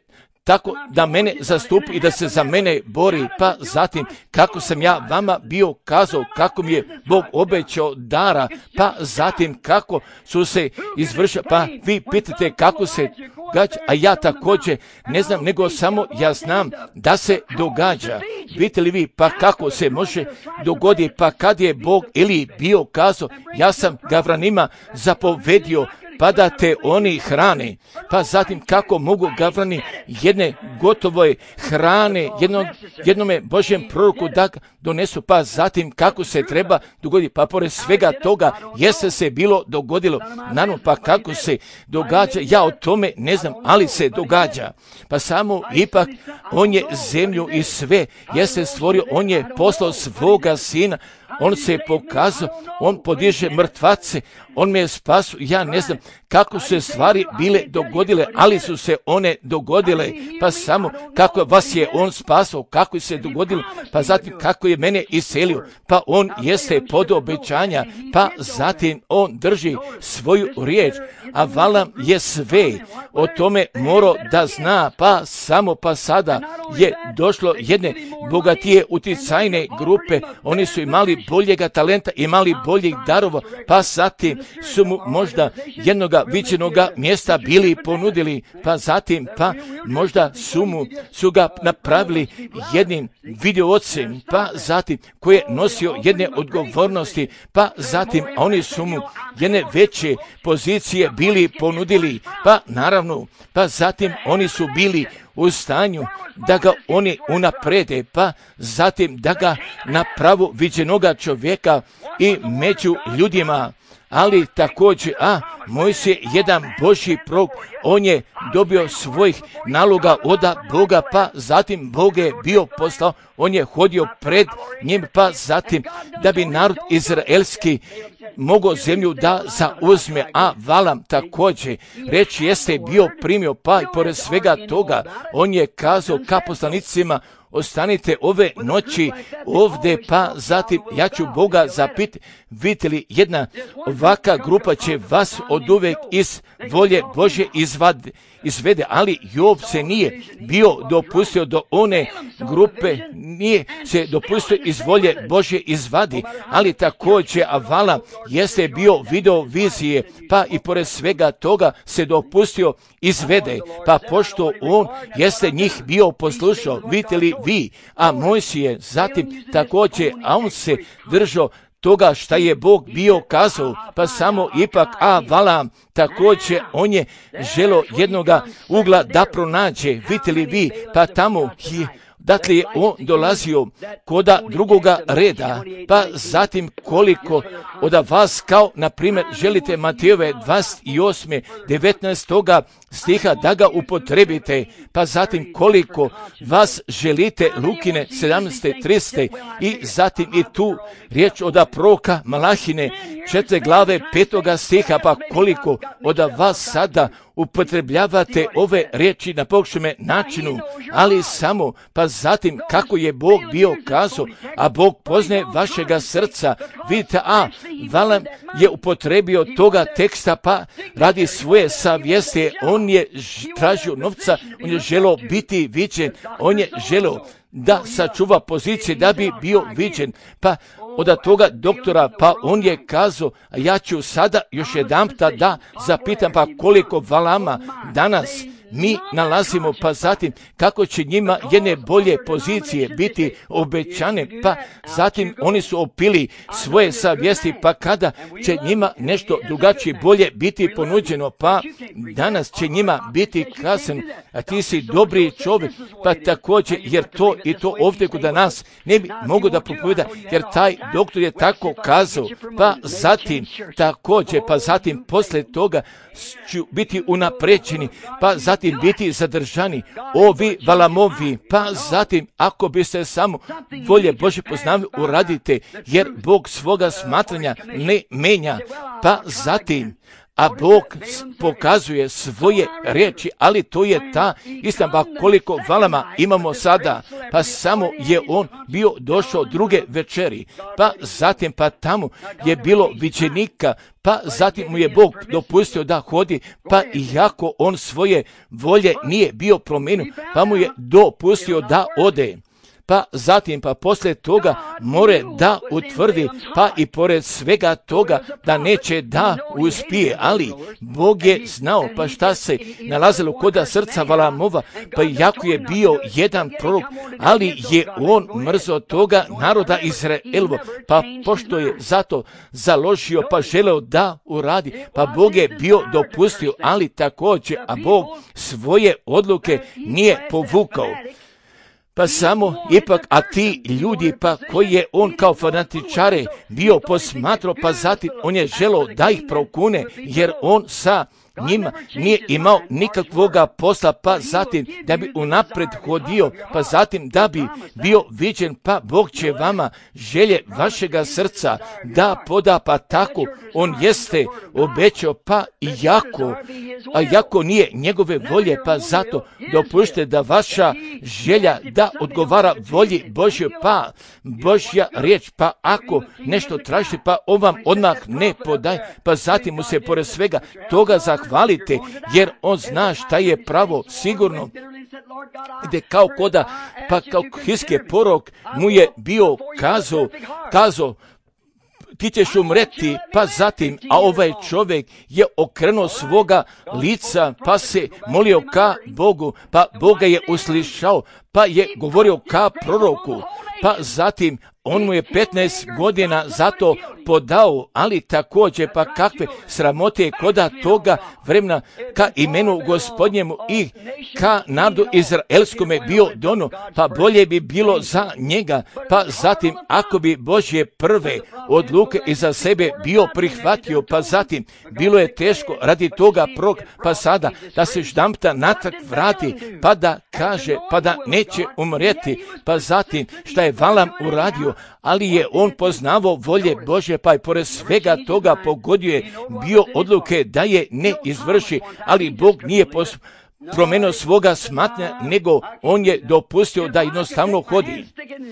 tako da mene zastupi i da se za mene bori, pa zatim kako sam ja vama bio kazao, kako mi je Bog obećao dara, pa zatim kako su se izvršili, pa vi pitate kako se događa, a ja također ne znam, nego samo ja znam da se događa. Vidite li vi, pa kako se može dogoditi, pa kad je Bog ili bio kazao, ja sam Gavranima zapovedio, pa da te oni hrane, pa zatim kako mogu Gavrani jedne gotove hrane jednom, jednome Božjem proroku da donesu, pa zatim kako se treba dogoditi, pa pored svega toga jeste se bilo dogodilo, naravno pa kako se događa, ja o tome ne znam, ali se događa, pa samo ipak on je zemlju i sve jeste stvorio, on je poslao svoga sina, on se je pokazao, on podiže mrtvace, on me je spasio, ja ne znam kako su se stvari bile dogodile, ali su se one dogodile, pa samo kako vas je on spasao, kako je se dogodilo, pa zatim kako je mene iselio, pa on jeste pod obećanja, pa zatim on drži svoju riječ, a Valam je sve o tome morao da zna, pa samo pa sada je došlo jedne bogatije uticajne grupe, oni su imali boljega talenta, imali boljih darova, pa zatim su mu možda jednoga viđenoga mjesta bili ponudili, pa zatim pa možda su mu su ga napravili jednim videocem, pa zatim koji je nosio jedne odgovornosti, pa zatim oni su mu jedne veće pozicije bili ponudili, pa naravno, pa zatim oni su bili u stanju da ga oni unaprede, pa zatim da ga napravu viđenoga čovjeka i među ljudima. Ali također, a Mojsije jedan Božji prorok, on je dobio svojih naloga od Boga, pa zatim Bog je bio poslao, on je hodio pred njim, pa zatim da bi narod izraelski mogao zemlju da zauzme, a Valam također reći jeste bio primio, pa i pored svega toga on je kazao ka poslanicima, ostanite ove noći ovdje, pa zatim ja ću Boga zapiti, vidite li, jedna ovaka grupa će vas od uvek iz volje Božje izvad, izvede, ali Job se nije bio dopustio do one grupe, nije se dopustio iz volje Božje izvadi, ali također Valam jeste bio video vizije, pa i pored svega toga se dopustio izvede, pa pošto on jeste njih bio poslušao, vidite li vi, a Mojsije zatim također, a on se držao toga šta je Bog bio kazao, pa samo ipak, a Valam također, on je želo jednoga ugla da pronađe, vidite li vi, pa tamo je, dakle je on dolazio koda drugoga reda, pa zatim koliko od vas, kao na primjer želite Matejove dvadeset osam. devetnaestoga stiha da ga upotrebite, pa zatim koliko vas želite Lukine sedamnaest trideset i zatim i tu riječ od proroka Malahine četiri glave petoga stiha, pa koliko od vas sada upotrebljavate ove riječi na pogrešnom načinu, ali samo, pa zatim kako je Bog bio kazao, a Bog poznaje vašega srca, vidite, a Valam je upotrebio toga teksta, pa radi svoje savjesti, on je tražio novca, on je želeo biti viđen, on je želeo da sačuva pozicije da bi bio viđen, pa od toga doktora, pa on je kazao, a ja ću sada još jedanputa da zapitam, pa koliko Valama danas mi nalazimo, pa zatim kako će njima jedne bolje pozicije biti obećane, pa zatim oni su opili svoje savjesti, pa kada će njima nešto drugačije bolje biti ponuđeno, pa danas će njima biti kazano, a ti si dobri čovjek, pa također, jer to i to ovdje kod nas ne bi mogu da propoveda, jer taj doktor je tako kazao, pa zatim također, pa zatim posle toga ću biti unapređeni, pa zatim biti zadržani, ovi Valamovi, pa zatim ako biste samo volje Bože poznali, uradite, jer Bog svoga smatranja ne menja, pa zatim a Bog pokazuje svoje riječi, ali to je ta istina. Pa koliko Valama imamo sada, pa samo je on bio došao druge večeri, pa zatim pa tamo je bilo viđenika, pa zatim mu je Bog dopustio da hodi, pa iako on svoje volje nije bio promijenio, pa mu je dopustio da ode. Pa zatim, pa poslije toga more da utvrdi, pa i pored svega toga da neće da uspije, ali Bog je znao pa šta se nalazilo koda srca Valamova, pa iako je bio jedan prorok, ali je on mrzo toga naroda Izraelova, pa pošto je zato založio pa želeo da uradi, pa Bog je bio dopustio, ali također, a Bog svoje odluke nije povukao. Pa samo ipak, a ti ljudi pa koji je on kao fanatičare bio posmatrao, pa zatim on je želeo da ih prokune, jer on sa njima nije imao nikakvoga posla, pa zatim da bi unapred hodio, pa zatim da bi bio viđen, pa Bog će vama želje vašega srca da poda, pa tako on jeste obećao, pa i jako, a jako nije njegove volje, pa zato dopušte da vaša želja da odgovara volji Božjoj, pa Božja riječ, pa ako nešto tražite, pa on vam odmah ne podaje, pa zatim mu se pored svega toga zahvalite, jer on zna šta je pravo, sigurno. Gde kao koda, pa kao Hiske porok mu je bio kazao, kazao, ti ćeš umreti, pa zatim, a ovaj čovjek je okrenuo svoga lica, pa se molio ka Bogu, pa Boga je uslišao, pa je govorio ka proroku, pa zatim on mu je petnaest godina zato podao, ali također pa kakve sramote koda toga vremena ka imenu Gospodnjemu i ka narodu Izraelskome bio dono, pa bolje bi bilo za njega, pa zatim ako bi Božje prve odluke iza sebe bio prihvatio, pa zatim bilo je teško radi toga prog, pa sada da se ždampta natrag vrati, pa da kaže, pa da neće umreti, pa zatim šta je Valam uradio, ali je on poznavao volje Božje, pa je pored svega toga pogodio je bio odluke da je ne izvrši, ali Bog nije pos... promenio svoga smatnja, nego on je dopustio da jednostavno hodi.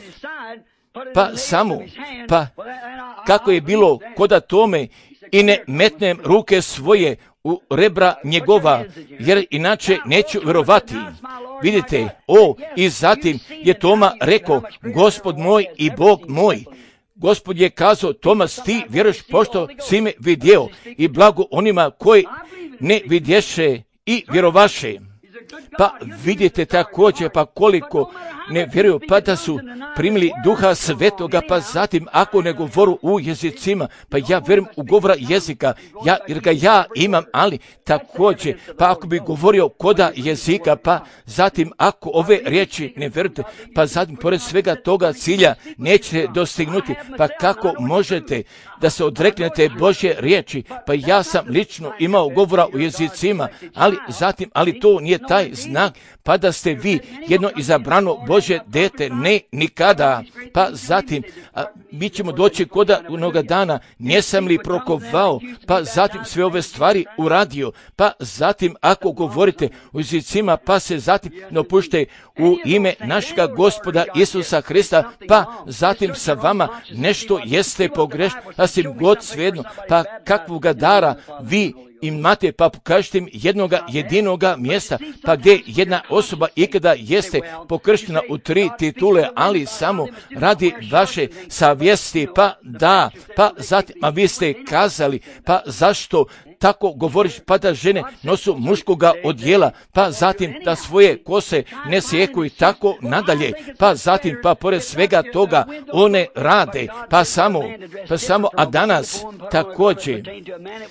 Pa samo, pa kako je bilo koda tome i ne metnem ruke svoje u rebra njegova, jer inače neću vjerovati. Vidite, o, i zatim je Toma rekao, Gospod moj i Bog moj. Gospod je kazao, Tomas, ti vjeruješ pošto si me vidio, i blago onima koji ne vidješe i vjerovaše. Pa vidite također pa koliko ne vjeruju, pa da su primili Duha Svetoga, pa zatim ako ne govoru u jezicima, pa ja vjerujem u govora jezika, ja, jer ga ja imam, ali također, pa ako bi govorio koda jezika, pa zatim ako ove riječi ne vjerujete, pa zatim pored svega toga cilja nećete dostignuti, pa kako možete da se odreknete Božje riječi, pa ja sam lično imao govora u jezicima, ali zatim, ali to nije taj znak, pa da ste vi jedno izabrano Božje dete, ne nikada. Pa zatim, a, mi ćemo doći koda onoga dana, nisam li prokovao, pa zatim sve ove stvari uradio, pa zatim ako govorite u jezicima, pa se zatim dopušte u ime našega Gospoda Isusa Hrista, pa zatim sa vama nešto jeste pogrešno, a sim god svejedno, pa kakvoga dara vi imate, pa pokažite im jednoga jedinoga mjesta, pa gdje jedna osoba ikada jeste pokrštena u tri titule, ali samo radi vaše savjesti, pa da, pa zatim, a vi ste kazali, pa zašto tako govoriš, pa da žene nosu muškoga odjela, pa zatim da svoje kose ne sjeku i tako nadalje, pa zatim, pa pored svega toga one rade, pa samo, pa samo, a danas također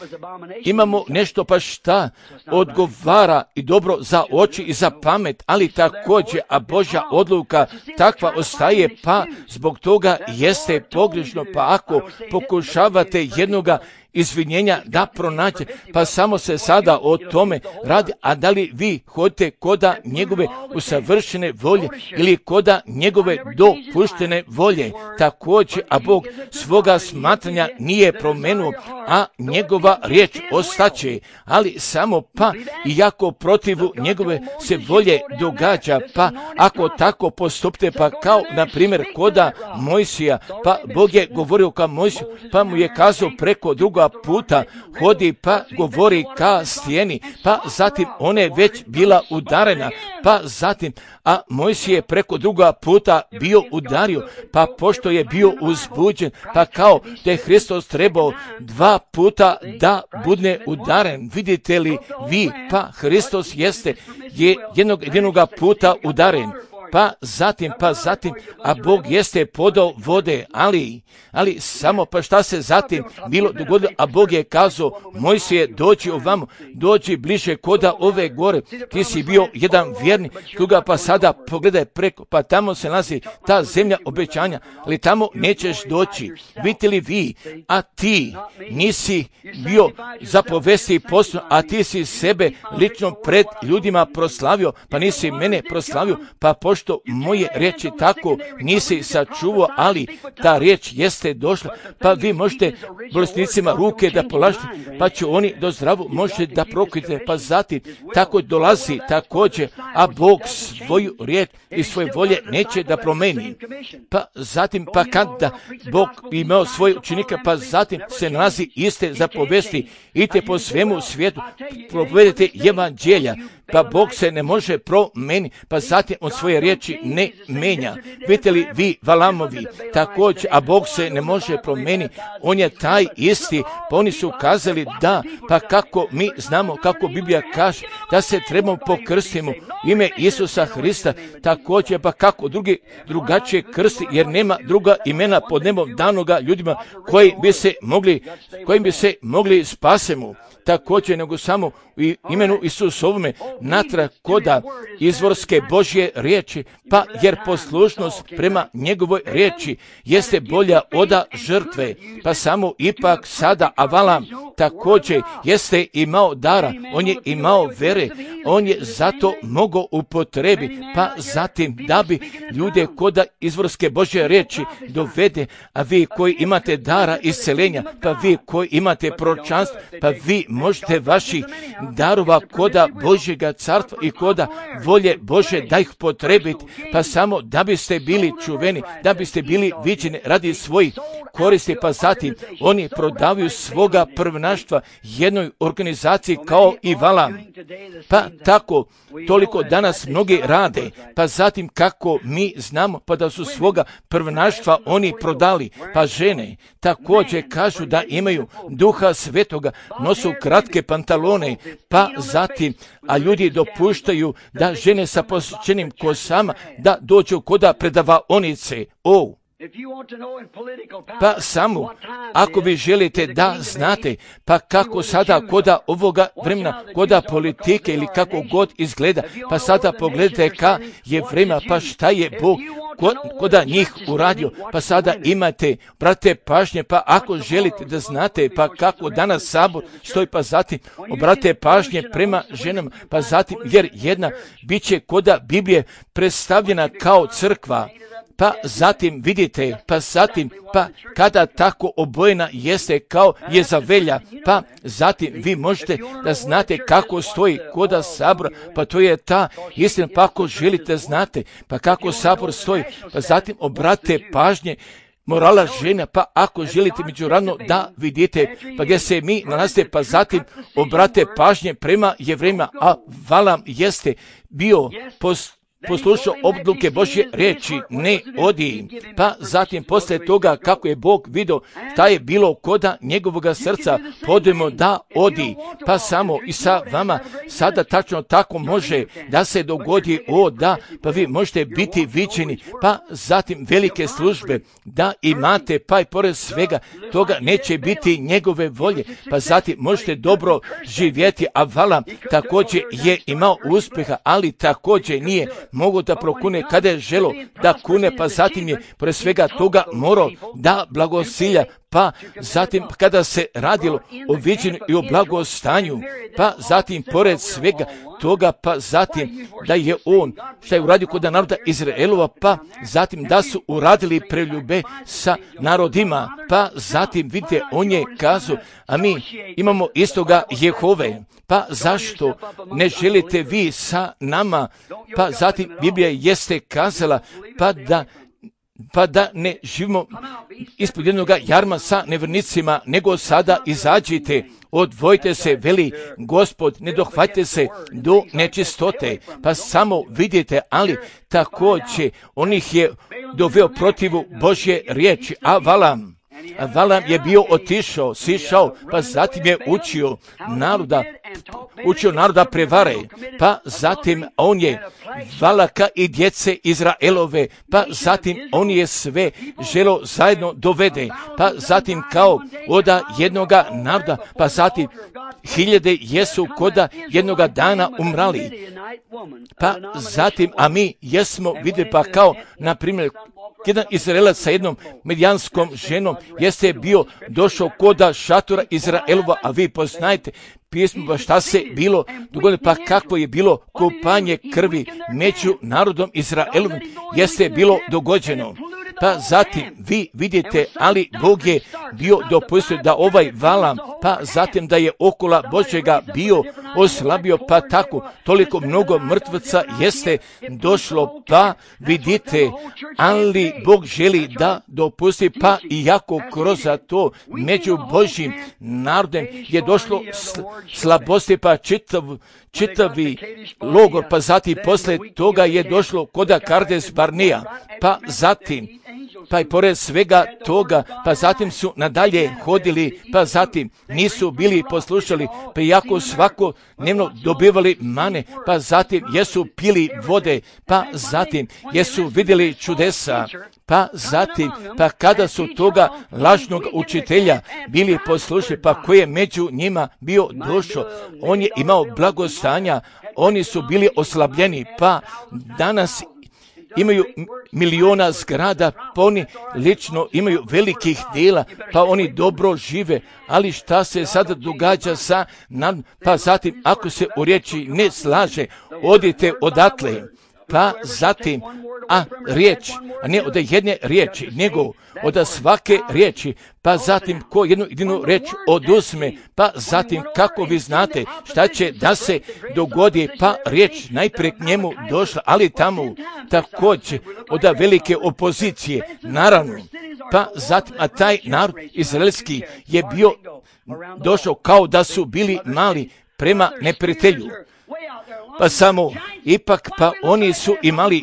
imamo nešto pa šta odgovara i dobro za oči i za pamet, ali također, a Božja odluka takva ostaje, pa zbog toga jeste pogrešno, pa ako pokušavate jednoga izvinjenja da pronađe, pa samo se sada o tome radi, a da li vi hodite koda njegove usavršene volje ili koda njegove dopuštene volje. Također, a Bog svoga smatranja nije promenuo, a njegova riječ ostaće, ali samo pa iako protivu njegove se volje događa, pa ako tako postupite, pa kao na primjer koda Mojsija, pa Bog je govorio ka Mojsiju, pa mu je kazao preko druga puta hodi, pa govori ka stijeni, pa zatim ona je već bila udarena, pa zatim, a Mojsije je preko druga puta bio udario, pa pošto je bio uzbuđen, pa kao da je Hristos trebao dva puta da budne udaren. Vidite li vi, pa Hristos jeste je jednog jedinoga puta udaren. Pa zatim, pa zatim, a Bog jeste podao vode, ali, ali samo pa šta se zatim bilo dogodilo, a Bog je kazao, Mojsije, dođi ovamo, dođi bliže koda ove gore, ti si bio jedan vjerni, koga pa sada pogledaj preko, pa tamo se nalazi ta zemlja obećanja, ali tamo nećeš doći. Vidite li vi, a ti nisi bio zapovesti poslu, a ti si sebe lično pred ljudima proslavio, pa nisi mene proslavio, pa pošto što moje riječi tako nisi sačuvao, ali ta riječ jeste došla, pa vi možete bolesnicima ruke da polažete, pa će oni do zdravu možete da prokujete, pa zatim tako dolazi također, a Bog svoju riječ i svoje volje neće da promeni. Pa zatim, pa kada Bog imao svoje učenike, pa zatim se nalazi iste zapovesti, idite po svemu svijetu, propovedite evanđelja, pa Bog se ne može promeniti, pa zatim on svoje riječi ne menja. Vidite li vi, Valamovi, također, a Bog se ne može promeniti, on je taj isti, pa oni su kazali da, pa kako mi znamo, kako Biblija kaže, da se trebamo pokrstimo ime Isusa Hrista, također, pa kako drugi drugačije krsti, jer nema druga imena pod nebom danoga ljudima koji bi se mogli, kojim bi se mogli spasemo. Također nego samo u imenu Isusovome natrag koda izvorske Božje riječi, pa jer poslušnost prema njegovoj riječi jeste bolja oda žrtve, pa samo ipak sada Avalam također jeste imao dara, on je imao vere, on je zato mogao upotrebi, pa zatim da bi ljude koda izvorske Božje riječi dovede, a vi koji imate dara isceljenja, pa vi koji imate proročanstvo, pa vi možete vaših darova koda Božjega carstva i koda volje Bože da ih potrebiti, pa samo da biste bili čuveni, da biste bili viđeni radi svojih koristi, pa zatim oni prodavaju svoga prvnaštva jednoj organizaciji kao i Valam. Pa tako, toliko danas mnogi rade, pa zatim kako mi znamo, pa da su svoga prvnaštva oni prodali, pa žene također kažu da imaju duha svetoga, nosu kratke pantalone, pa zatim, a ljudi dopuštaju da žene sa posjećenim kosama da dođu koda predavaonice. O, pa samo, ako vi želite da znate, pa kako sada koda ovoga vremena, koda politike ili kako god izgleda, pa sada pogledajte ka je vremena, pa šta je Bog koda njih uradio, pa sada imate, brate, pažnje, pa ako želite da znate, pa kako danas sabor stoji, pa zatim obrate pažnje prema ženama, pa zatim, jer jedna bit će koda Biblije predstavljena kao crkva, pa zatim vidite, pa zatim, pa kada tako obojena jeste kao Jezavelja, pa zatim vi možete da znate kako stoji koda sabora, pa to je ta istina, pa ako želite znate, pa kako sabor stoji, pa zatim obrate pažnje morala žena, pa ako želite međunarodno da vidite, pa gdje se mi nalazite, pa zatim obrate pažnje prema Jevrejima, a Valam jeste bio post poslušao odluke Božje riječi, ne odi. Pa zatim poslije toga kako je Bog vidio šta je bilo koda njegovoga srca, podujemo da odi. Pa samo i sa vama sada tačno tako može da se dogodi, o da, pa vi možete biti viđeni, pa zatim velike službe da imate, pa i pored svega toga neće biti njegove volje, pa zatim možete dobro živjeti, a Valam također je imao uspjeha, ali također nije mogu da prokune kada je želo da kune, pa zatim je pre svega toga morao da blagosilja pa zatim kada se radilo o viđenju i o blagostanju, pa zatim pored svega toga, pa zatim da je on šta je uradio kod naroda Izraelova, pa zatim da su uradili preljube sa narodima, pa zatim vidite, on je kazao, a mi imamo istoga Jehove, pa zašto ne želite vi sa nama? Pa zatim Biblija jeste kazala, pa da pa da ne živimo ispod jednoga jarma sa nevjernicima, nego sada izađite, odvojite se, veli Gospod, ne dohvatite se do nečistote, pa samo vidite, ali također on ih je doveo protivu Božje riječi, a Valam, a Valam je bio otišao, sišao, pa zatim je učio naroda, učio naroda prevare, pa zatim on je Valaka i djece Izraelove, pa zatim on je sve želo zajedno dovede, pa zatim kao oda jednoga naroda, pa zatim hiljade jesu koda jednoga dana umrali, pa zatim, a mi jesmo vidjeli, pa kao, na primjer, jedan Izraelac sa jednom medijanskom ženom jeste bio došao koda šatora Izraelova, a vi poznajete pismo, pa šta se bilo dogodilo, pa kako je bilo kupanje krvi među narodom Izraelovim jeste bilo dogođeno. Pa zatim vi vidite, ali Bog je bio dopustio da ovaj Valam, pa zatim da je okola Božjega bio oslabio, pa tako toliko mnogo mrtvaca jeste došlo, pa vidite, ali Bog želi da dopusti, pa iako kroz to među Božjim narodem je došlo slabosti, pa čitav, čitavi logor, pa zatim posle toga je došlo koda Kardes Barnea, pa zatim pa i pored svega toga, pa zatim su nadalje hodili, pa zatim nisu bili poslušali, pa iako svako dnevno dobivali mane, pa zatim jesu pili vode, pa zatim jesu vidjeli čudesa, pa zatim, pa kada su toga lažnog učitelja bili poslušali, pa koji je među njima bio došao, on je imao blagostanja, oni su bili oslabljeni, pa danas imaju miliona zgrada, pa oni lično imaju velikih dela, pa oni dobro žive, ali šta se sada događa sa nam, pa zatim ako se u riječi ne slaže, odite odatle, pa zatim, a riječ, a ne od jedne riječi, nego od svake riječi, pa zatim ko jednu jedinu riječ oduzme, pa zatim kako vi znate šta će da se dogodi, pa riječ najprije k njemu došla, ali tamo također od velike opozicije, naravno, pa zatim, a taj narod izraelski je bio došao kao da su bili mali prema neprijatelju, pa samo ipak, pa oni su imali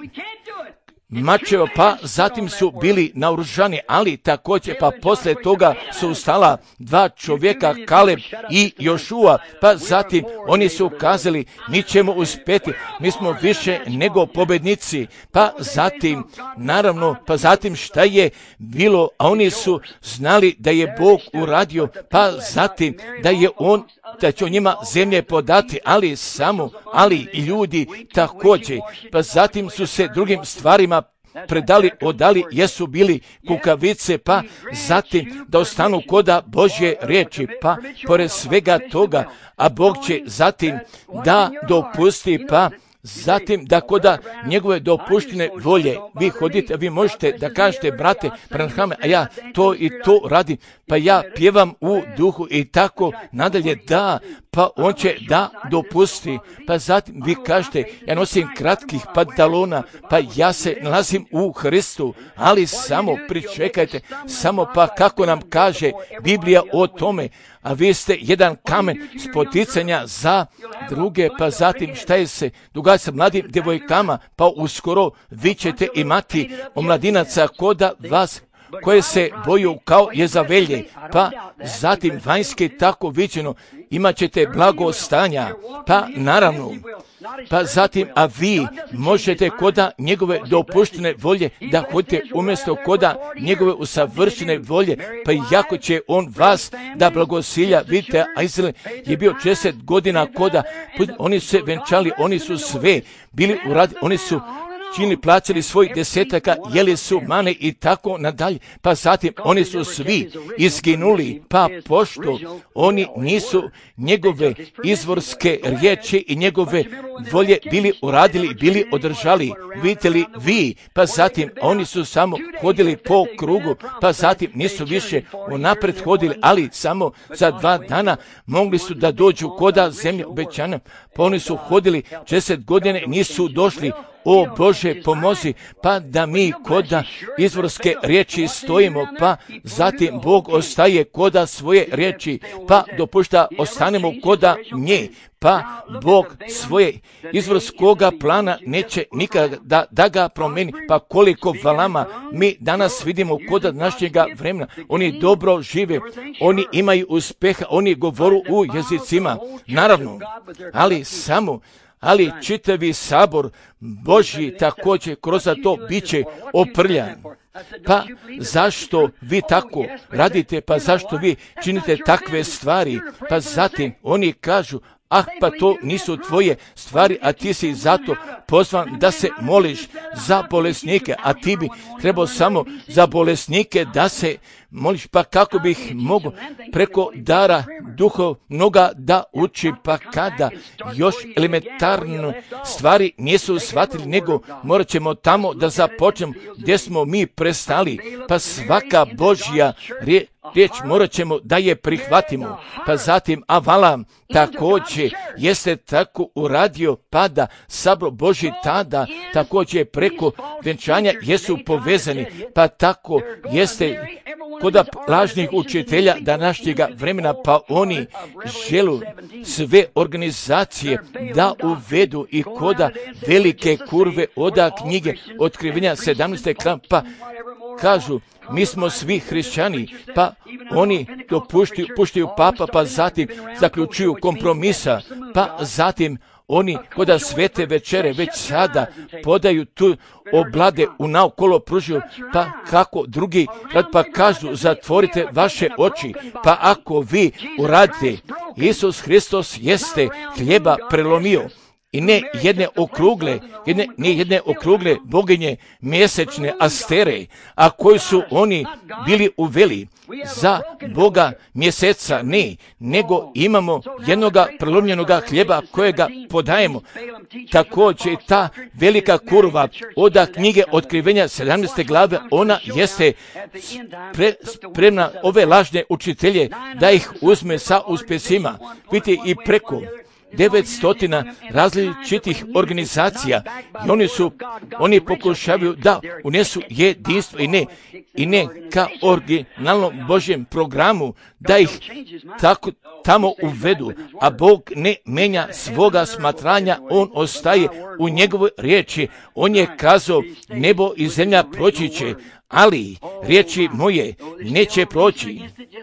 mačeva, pa zatim su bili naoružani, ali također pa posle toga su ustala dva čovjeka, Kaleb i Jošua, pa zatim oni su kazali, mi ćemo uspjeti, mi smo više nego pobjednici, pa zatim, naravno, pa zatim šta je bilo, a oni su znali da je Bog uradio, pa zatim da je on da će o njima zemlje podati, ali samo, ali i ljudi također, pa zatim su se drugim stvarima predali, odali, jesu bili kukavice, pa zatim da ostanu koda Božje riječi, pa pored svega toga, a Bog će zatim da dopusti, pa zatim da koda njegove dopuštene volje vi hodite, vi možete da kažete, brate Branhame, a ja to i to radim, pa ja pjevam u duhu i tako nadalje, da, pa on će da dopusti, pa zatim vi kažete, ja nosim kratkih pantalona, pa ja se nalazim u Hristu, ali samo pričekajte, samo pa kako nam kaže Biblija o tome, a vi ste jedan kamen spoticanja za druge, pa zatim šta je se događa sa mladim djevojkama, pa uskoro vi ćete imati omladinaca koda vas koje se boju kao Jezavelje, pa zatim vanjski tako viđeno imat ćete blagostanja, pa naravno, pa zatim, a vi možete koda njegove dopuštene volje da hodite umjesto koda njegove usavršene volje, pa jako će on vas da blagosilja. Vidite, a Izrael je bio šezdeset godina koda, oni su se venčali, oni su sve bili uradili, oni su čini plaćali svoj desetaka, jeli su mane i tako nadalje, pa zatim oni su svi izginuli, pa pošto oni nisu njegove izvorske riječi i njegove volje bili uradili, bili održali, vidite li vi, pa zatim oni su samo hodili po krugu, pa zatim nisu više unapred hodili, ali samo za dva dana mogli su da dođu koda zemlje obećana, pa oni su hodili četrdeset godine, nisu došli. O Bože, pomozi, pa da mi koda izvorske riječi stojimo, pa zatim Bog ostaje koda svoje riječi, pa dopušta ostanemo koda nje, pa Bog svoje izvorskoga plana neće nikada da, da ga promeni. Pa koliko Valama mi danas vidimo koda našega vremena, oni dobro žive, oni imaju uspeha, oni govoru u jezicima, naravno, ali samo ali čitavi sabor Božji također kroz to biće oprljan. Pa zašto vi tako radite, pa zašto vi činite takve stvari? Pa zatim oni kažu, ah, pa to nisu tvoje stvari, a ti si zato pozvan da se moliš za bolesnike, a ti bi trebao samo za bolesnike da se moliš, pa kako bih mogao preko dara duhovnoga da uči, pa kada još elementarno stvari nisu shvatili, nego morat ćemo tamo da započnemo gdje smo mi prestali, pa svaka Božja riječ riječ morat ćemo da je prihvatimo. Pa zatim Avalam također jeste tako uradio, pa da sabor Božji tada također preko venčanja jesu povezani, pa tako jeste koda lažnih učitelja današnjega vremena, pa oni želu sve organizacije da uvedu i koda velike kurve oda knjige Otkrivenja sedamnaeste pa kažu, mi smo svi hrišćani, pa oni dopuštaju, puštaju papa, pa zatim zaključuju kompromisa, pa zatim oni koda svete večere već sada podaju tu oblade u naokolo pružuju, pa kako drugi rad, pa kažu zatvorite vaše oči, pa ako vi uradite, Isus Hristos jeste hljeba prelomio. I ne jedne okrugle, jedne, ne jedne okrugle boginje mjesečne Astere, a koji su oni bili uveli za Boga mjeseca, ne, nego imamo jednoga prelomljenoga hljeba kojega podajemo. Također ta velika kurva od knjige Otkrivenja sedamnaeste glave, ona jeste spre, spremna ove lažne učitelje da ih uzme sa uspjesima. Vidite i preko devetsto različitih organizacija i oni su, oni pokušavaju da unesu jedinstvo i ne, i ne ka originalnom Božjem programu da ih tako tamo uvedu, a Bog ne menja svoga smatranja, on ostaje u njegovoj riječi. On je kazao, nebo i zemlja proći će, ali riječi moje neće proći.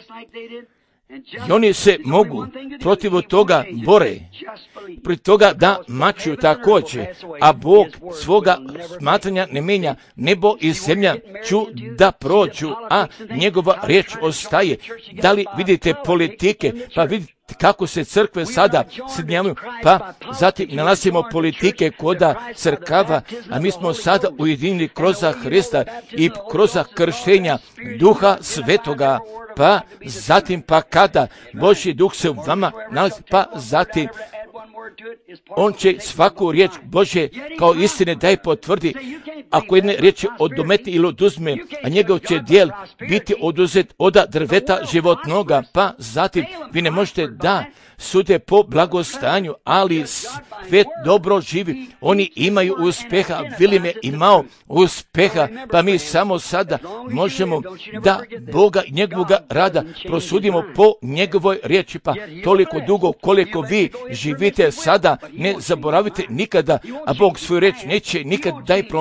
I oni se mogu protiv toga bore, pri toga da mačuju također, a Bog svoga smatranja ne menja, nebo i zemlja ću da prođu, a njegova riječ ostaje. Da li vidite politike, pa vidite kako se crkve sada sjedinjavaju, pa zatim nalazimo politike koda crkava, a mi smo sada ujedinili kroz Hrista i kroz krštenja Duha Svetoga, pa zatim pa kada Božji duh se u vama nalazi, pa zatim on će svaku riječ Božje kao istine da je potvrdi. Ako jedne riječi odometi ili oduzme, a njegov će dijel biti oduzet od drveta životnoga, pa zatim vi ne možete da sude po blagostanju, ali svet dobro živi. Oni imaju uspeha, Vilim je imao uspeha, pa mi samo sada možemo da Boga i njegovoga rada prosudimo po njegovoj riječi, pa toliko dugo koliko vi živite sada, ne zaboravite nikada, a Bog svoju riječ neće nikad da je promeni,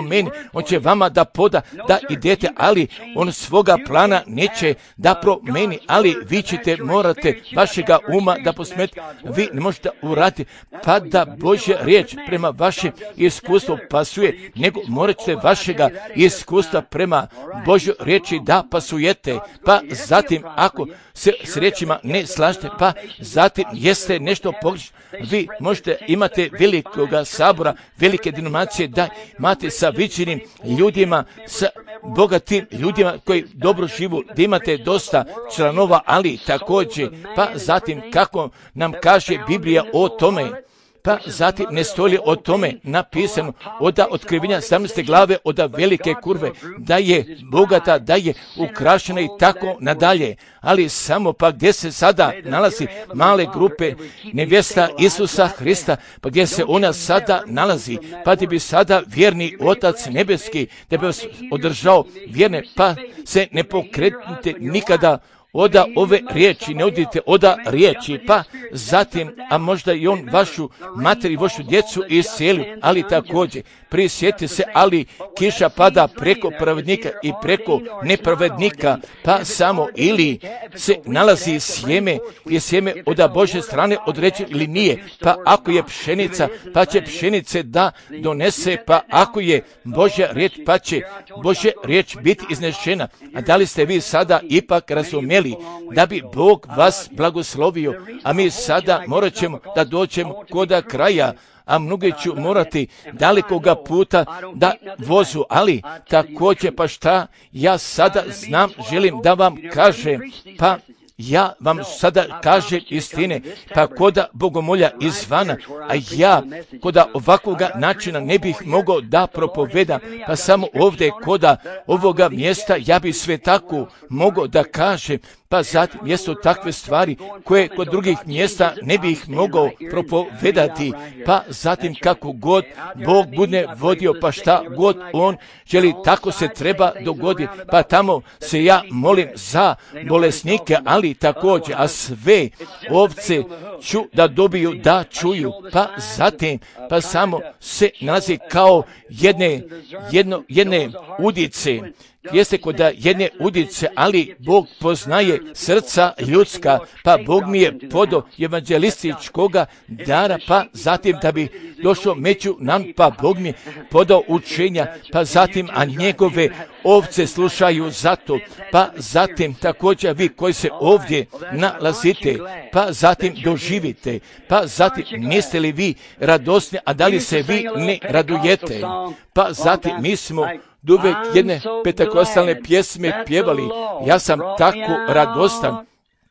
on će vama da poda, da idete, ali on svoga plana neće da promeni, ali vi ćete, morate vašega uma da posmeti, vi ne možete uraditi, pa da Božja riječ prema vašem iskustvu pasuje, nego morate vašega iskustva prema Božjoj riječi da pasujete, pa zatim ako se s riječima ne slažete, pa zatim jeste nešto pogrešno, vi možete imate velikoga sabora, velike denominacije, da imate sa viđenim ljudima, sa bogatim ljudima koji dobro živu, da imate dosta članova, ali također, pa zatim kako nam kaže Biblija o tome, pa zatim ne stoji o tome napisano od otkrivenja sedamnaeste glave od velike kurve, da je bogata, da je ukrašena i tako nadalje, ali samo pa gdje se sada nalazi male grupe nevjesta Isusa Hrista, pa gdje se ona sada nalazi, pa gdje bi sada vjerni Otac nebeski da bi vas održao vjerne, pa se ne pokretnite nikada oda ove riječi, ne odite oda riječi, pa zatim, a možda i on vašu mater i vašu djecu iseli, ali također, prisjeti se, ali kiša pada preko pravednika i preko nepravednika, pa samo ili se nalazi sjeme, je sjeme od Božje strane određeno ili nije, pa ako je pšenica, pa će pšenice da donese, pa ako je Božja riječ, pa će Božja riječ biti iznešena. A da li ste vi sada ipak razumjeli da bi Bog vas blagoslovio, a mi sada morat ćemo da dođemo koda kraja, a mnogi ću morati dalekoga puta da vozu, ali također pa šta ja sada znam, želim da vam kažem, pa ja vam sada kažem istine, pa koda bogomolja izvana, a ja koda ovakvoga načina ne bih mogao da propovedam, pa samo ovdje koda ovoga mjesta ja bi sve tako mogao da kažem, pa zatim mjesto takve stvari koje kod drugih mjesta ne bih mogao propovedati, pa zatim kako god Bog bude vodio, pa šta god on želi, tako se treba dogoditi, pa tamo se ja molim za bolesnike, ali također, a sve ovce ću da dobiju da čuju, pa zatim, pa samo se nalazi kao jedne, jedno, jedne udice, jeste kod jedne udice, ali Bog poznaje srca ljudska, pa Bog mi je podao evanđelističkoga dara, pa zatim da bi došao među nam, pa Bog mi je podao učenja, pa zatim, a njegove ovce slušaju zato, pa zatim također vi koji se ovdje nalazite, pa zatim doživite, pa zatim niste li vi radosni, a da li se vi ne radujete, pa zatim mi smo uvijek jedne pentekostalne pjesme pjevali, ja sam tako radostan,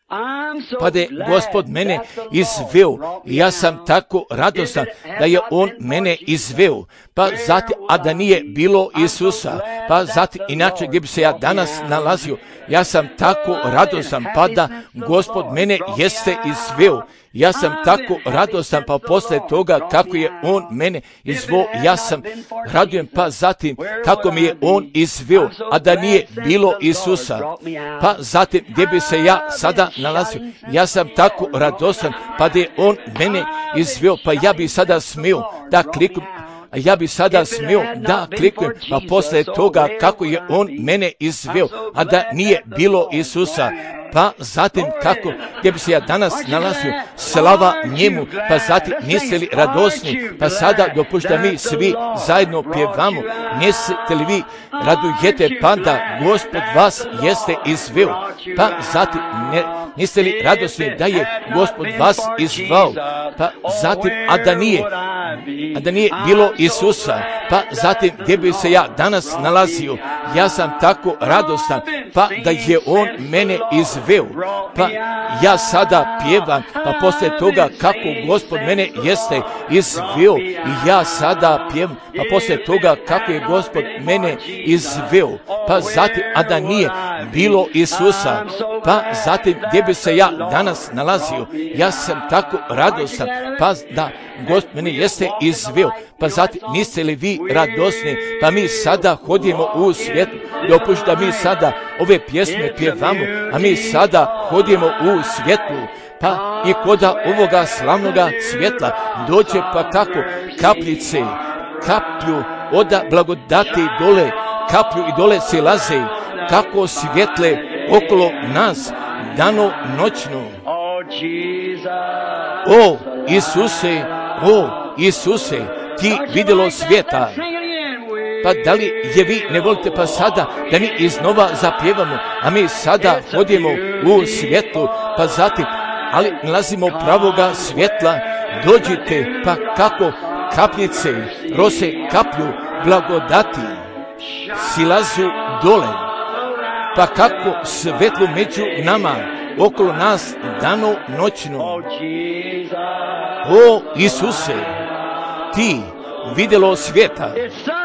pa da je Gospod mene izveo, i ja sam tako radostan da je On mene izveo, pa zatim, a da nije bilo Isusa, pa zatim, inače gdje bi se ja danas nalazio, ja sam tako radostan, pa da Gospod mene jeste izveo, ja sam tako radostan, pa posle toga kako je On mene izveo, ja sam radujem, pa zatim kako mi je On izveo, a da nije bilo Isusa, pa zatim gdje bi se ja sada nalazio, ja sam tako radostan, pa da je On mene izveo, pa ja bi sada smio da kliknem, a ja bi sada smio da kliknem, pa posle toga kako je On mene izveo, a da nije bilo Isusa, pa zatim kako, gdje bi se ja danas nalazio, slava njemu, pa zatim niste li radosni, pa sada dopušta mi svi zajedno pjevamo, niste li vi radujete, pa da Gospod vas jeste izveo, pa zatim ne, niste li radosni da je Gospod vas izvao, pa zatim, a da nije, a da nije bilo Isusa, pa zatim gdje bi se ja danas nalazio, ja sam tako radostan, pa da je On mene izveo, pa ja sada pjevam, pa poslije toga kako Gospod mene jeste izveo, i ja sada pjevam, pa poslije toga kako je Gospod mene izveo, pa zatim, a da nije bilo Isusa, pa zatim gdje bi se ja danas nalazio, ja sam tako radostan, pa da Gospod mene jeste izveo, pa zatim niste li vi radosni, pa mi sada hodimo u svijetu, dopušta da mi sada ove pjesme pjevamo, a mi sada hodimo u svijetu, pa i koda ovoga slavnoga svjetla dođe, pa kako kapljice kaplju oda blagodati dole kaplju i dole silaze, kako svjetle okolo nas dano noćno. O Isuse, o Isuse, ti vidjelo svijeta. Pa da li je vi ne volite pa sada da mi iznova zapjevamo, a mi sada hodimo u svjetlu, pa zatim, ali nalazimo pravoga svjetla, dođite pa kako kapljice, rose kaplju blagodati, silazu dole, pa kako svetlo među nama, okolo nas dano noćno. O Isuse, ti vidjelo svijeta,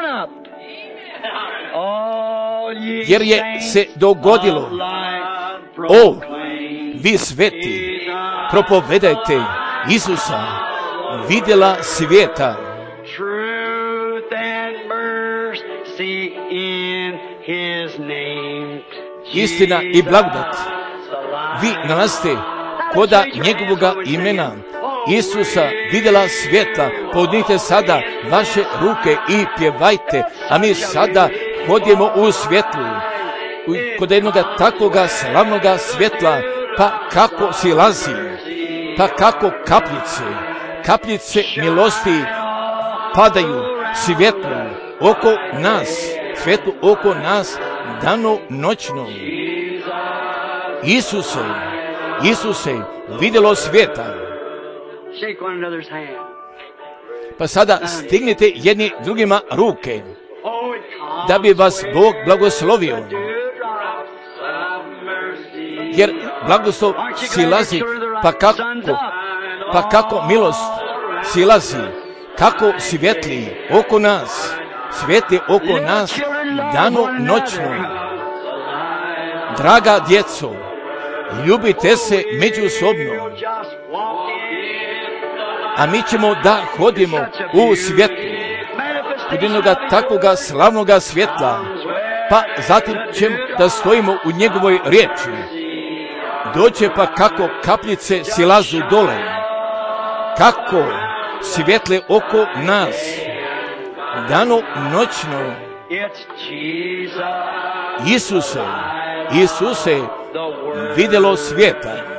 jer je se dogodilo. O, vi sveti, propovedajte Isusa, vidjela svijeta. Istina i blagodat vi nalazite koda njegovoga imena Isusa vidjela svijeta. Podnite sada vaše ruke i pjevajte, a mi sada hodimo u svjetlu kod jednoga takvoga slavnoga svjetla, pa kako silazi, pa kako kapljice, kapljice milosti padaju svjetlu oko nas, svjetlu oko nas dano noćno. Isuse, Isuse, vidjelo svijeta. Pa sada stignite jedni drugima ruke, da bi vas Bog blagoslovio. Jer blagoslov silazi, pa kako, pa kako milost silazi, kako svjetli oko nas, svjetli oko nas dano noćno. Draga djeco, ljubite se međusobno, a mi ćemo da hodimo u svjetlu kod jednoga takvoga slavnoga svjetla, pa zatim ćemo da stojimo u njegovoj riječi. Doće pa kako kapljice silazu dole, kako svjetle oko nas dano noćno. Isuse, Isuse, vidjelo svijeta.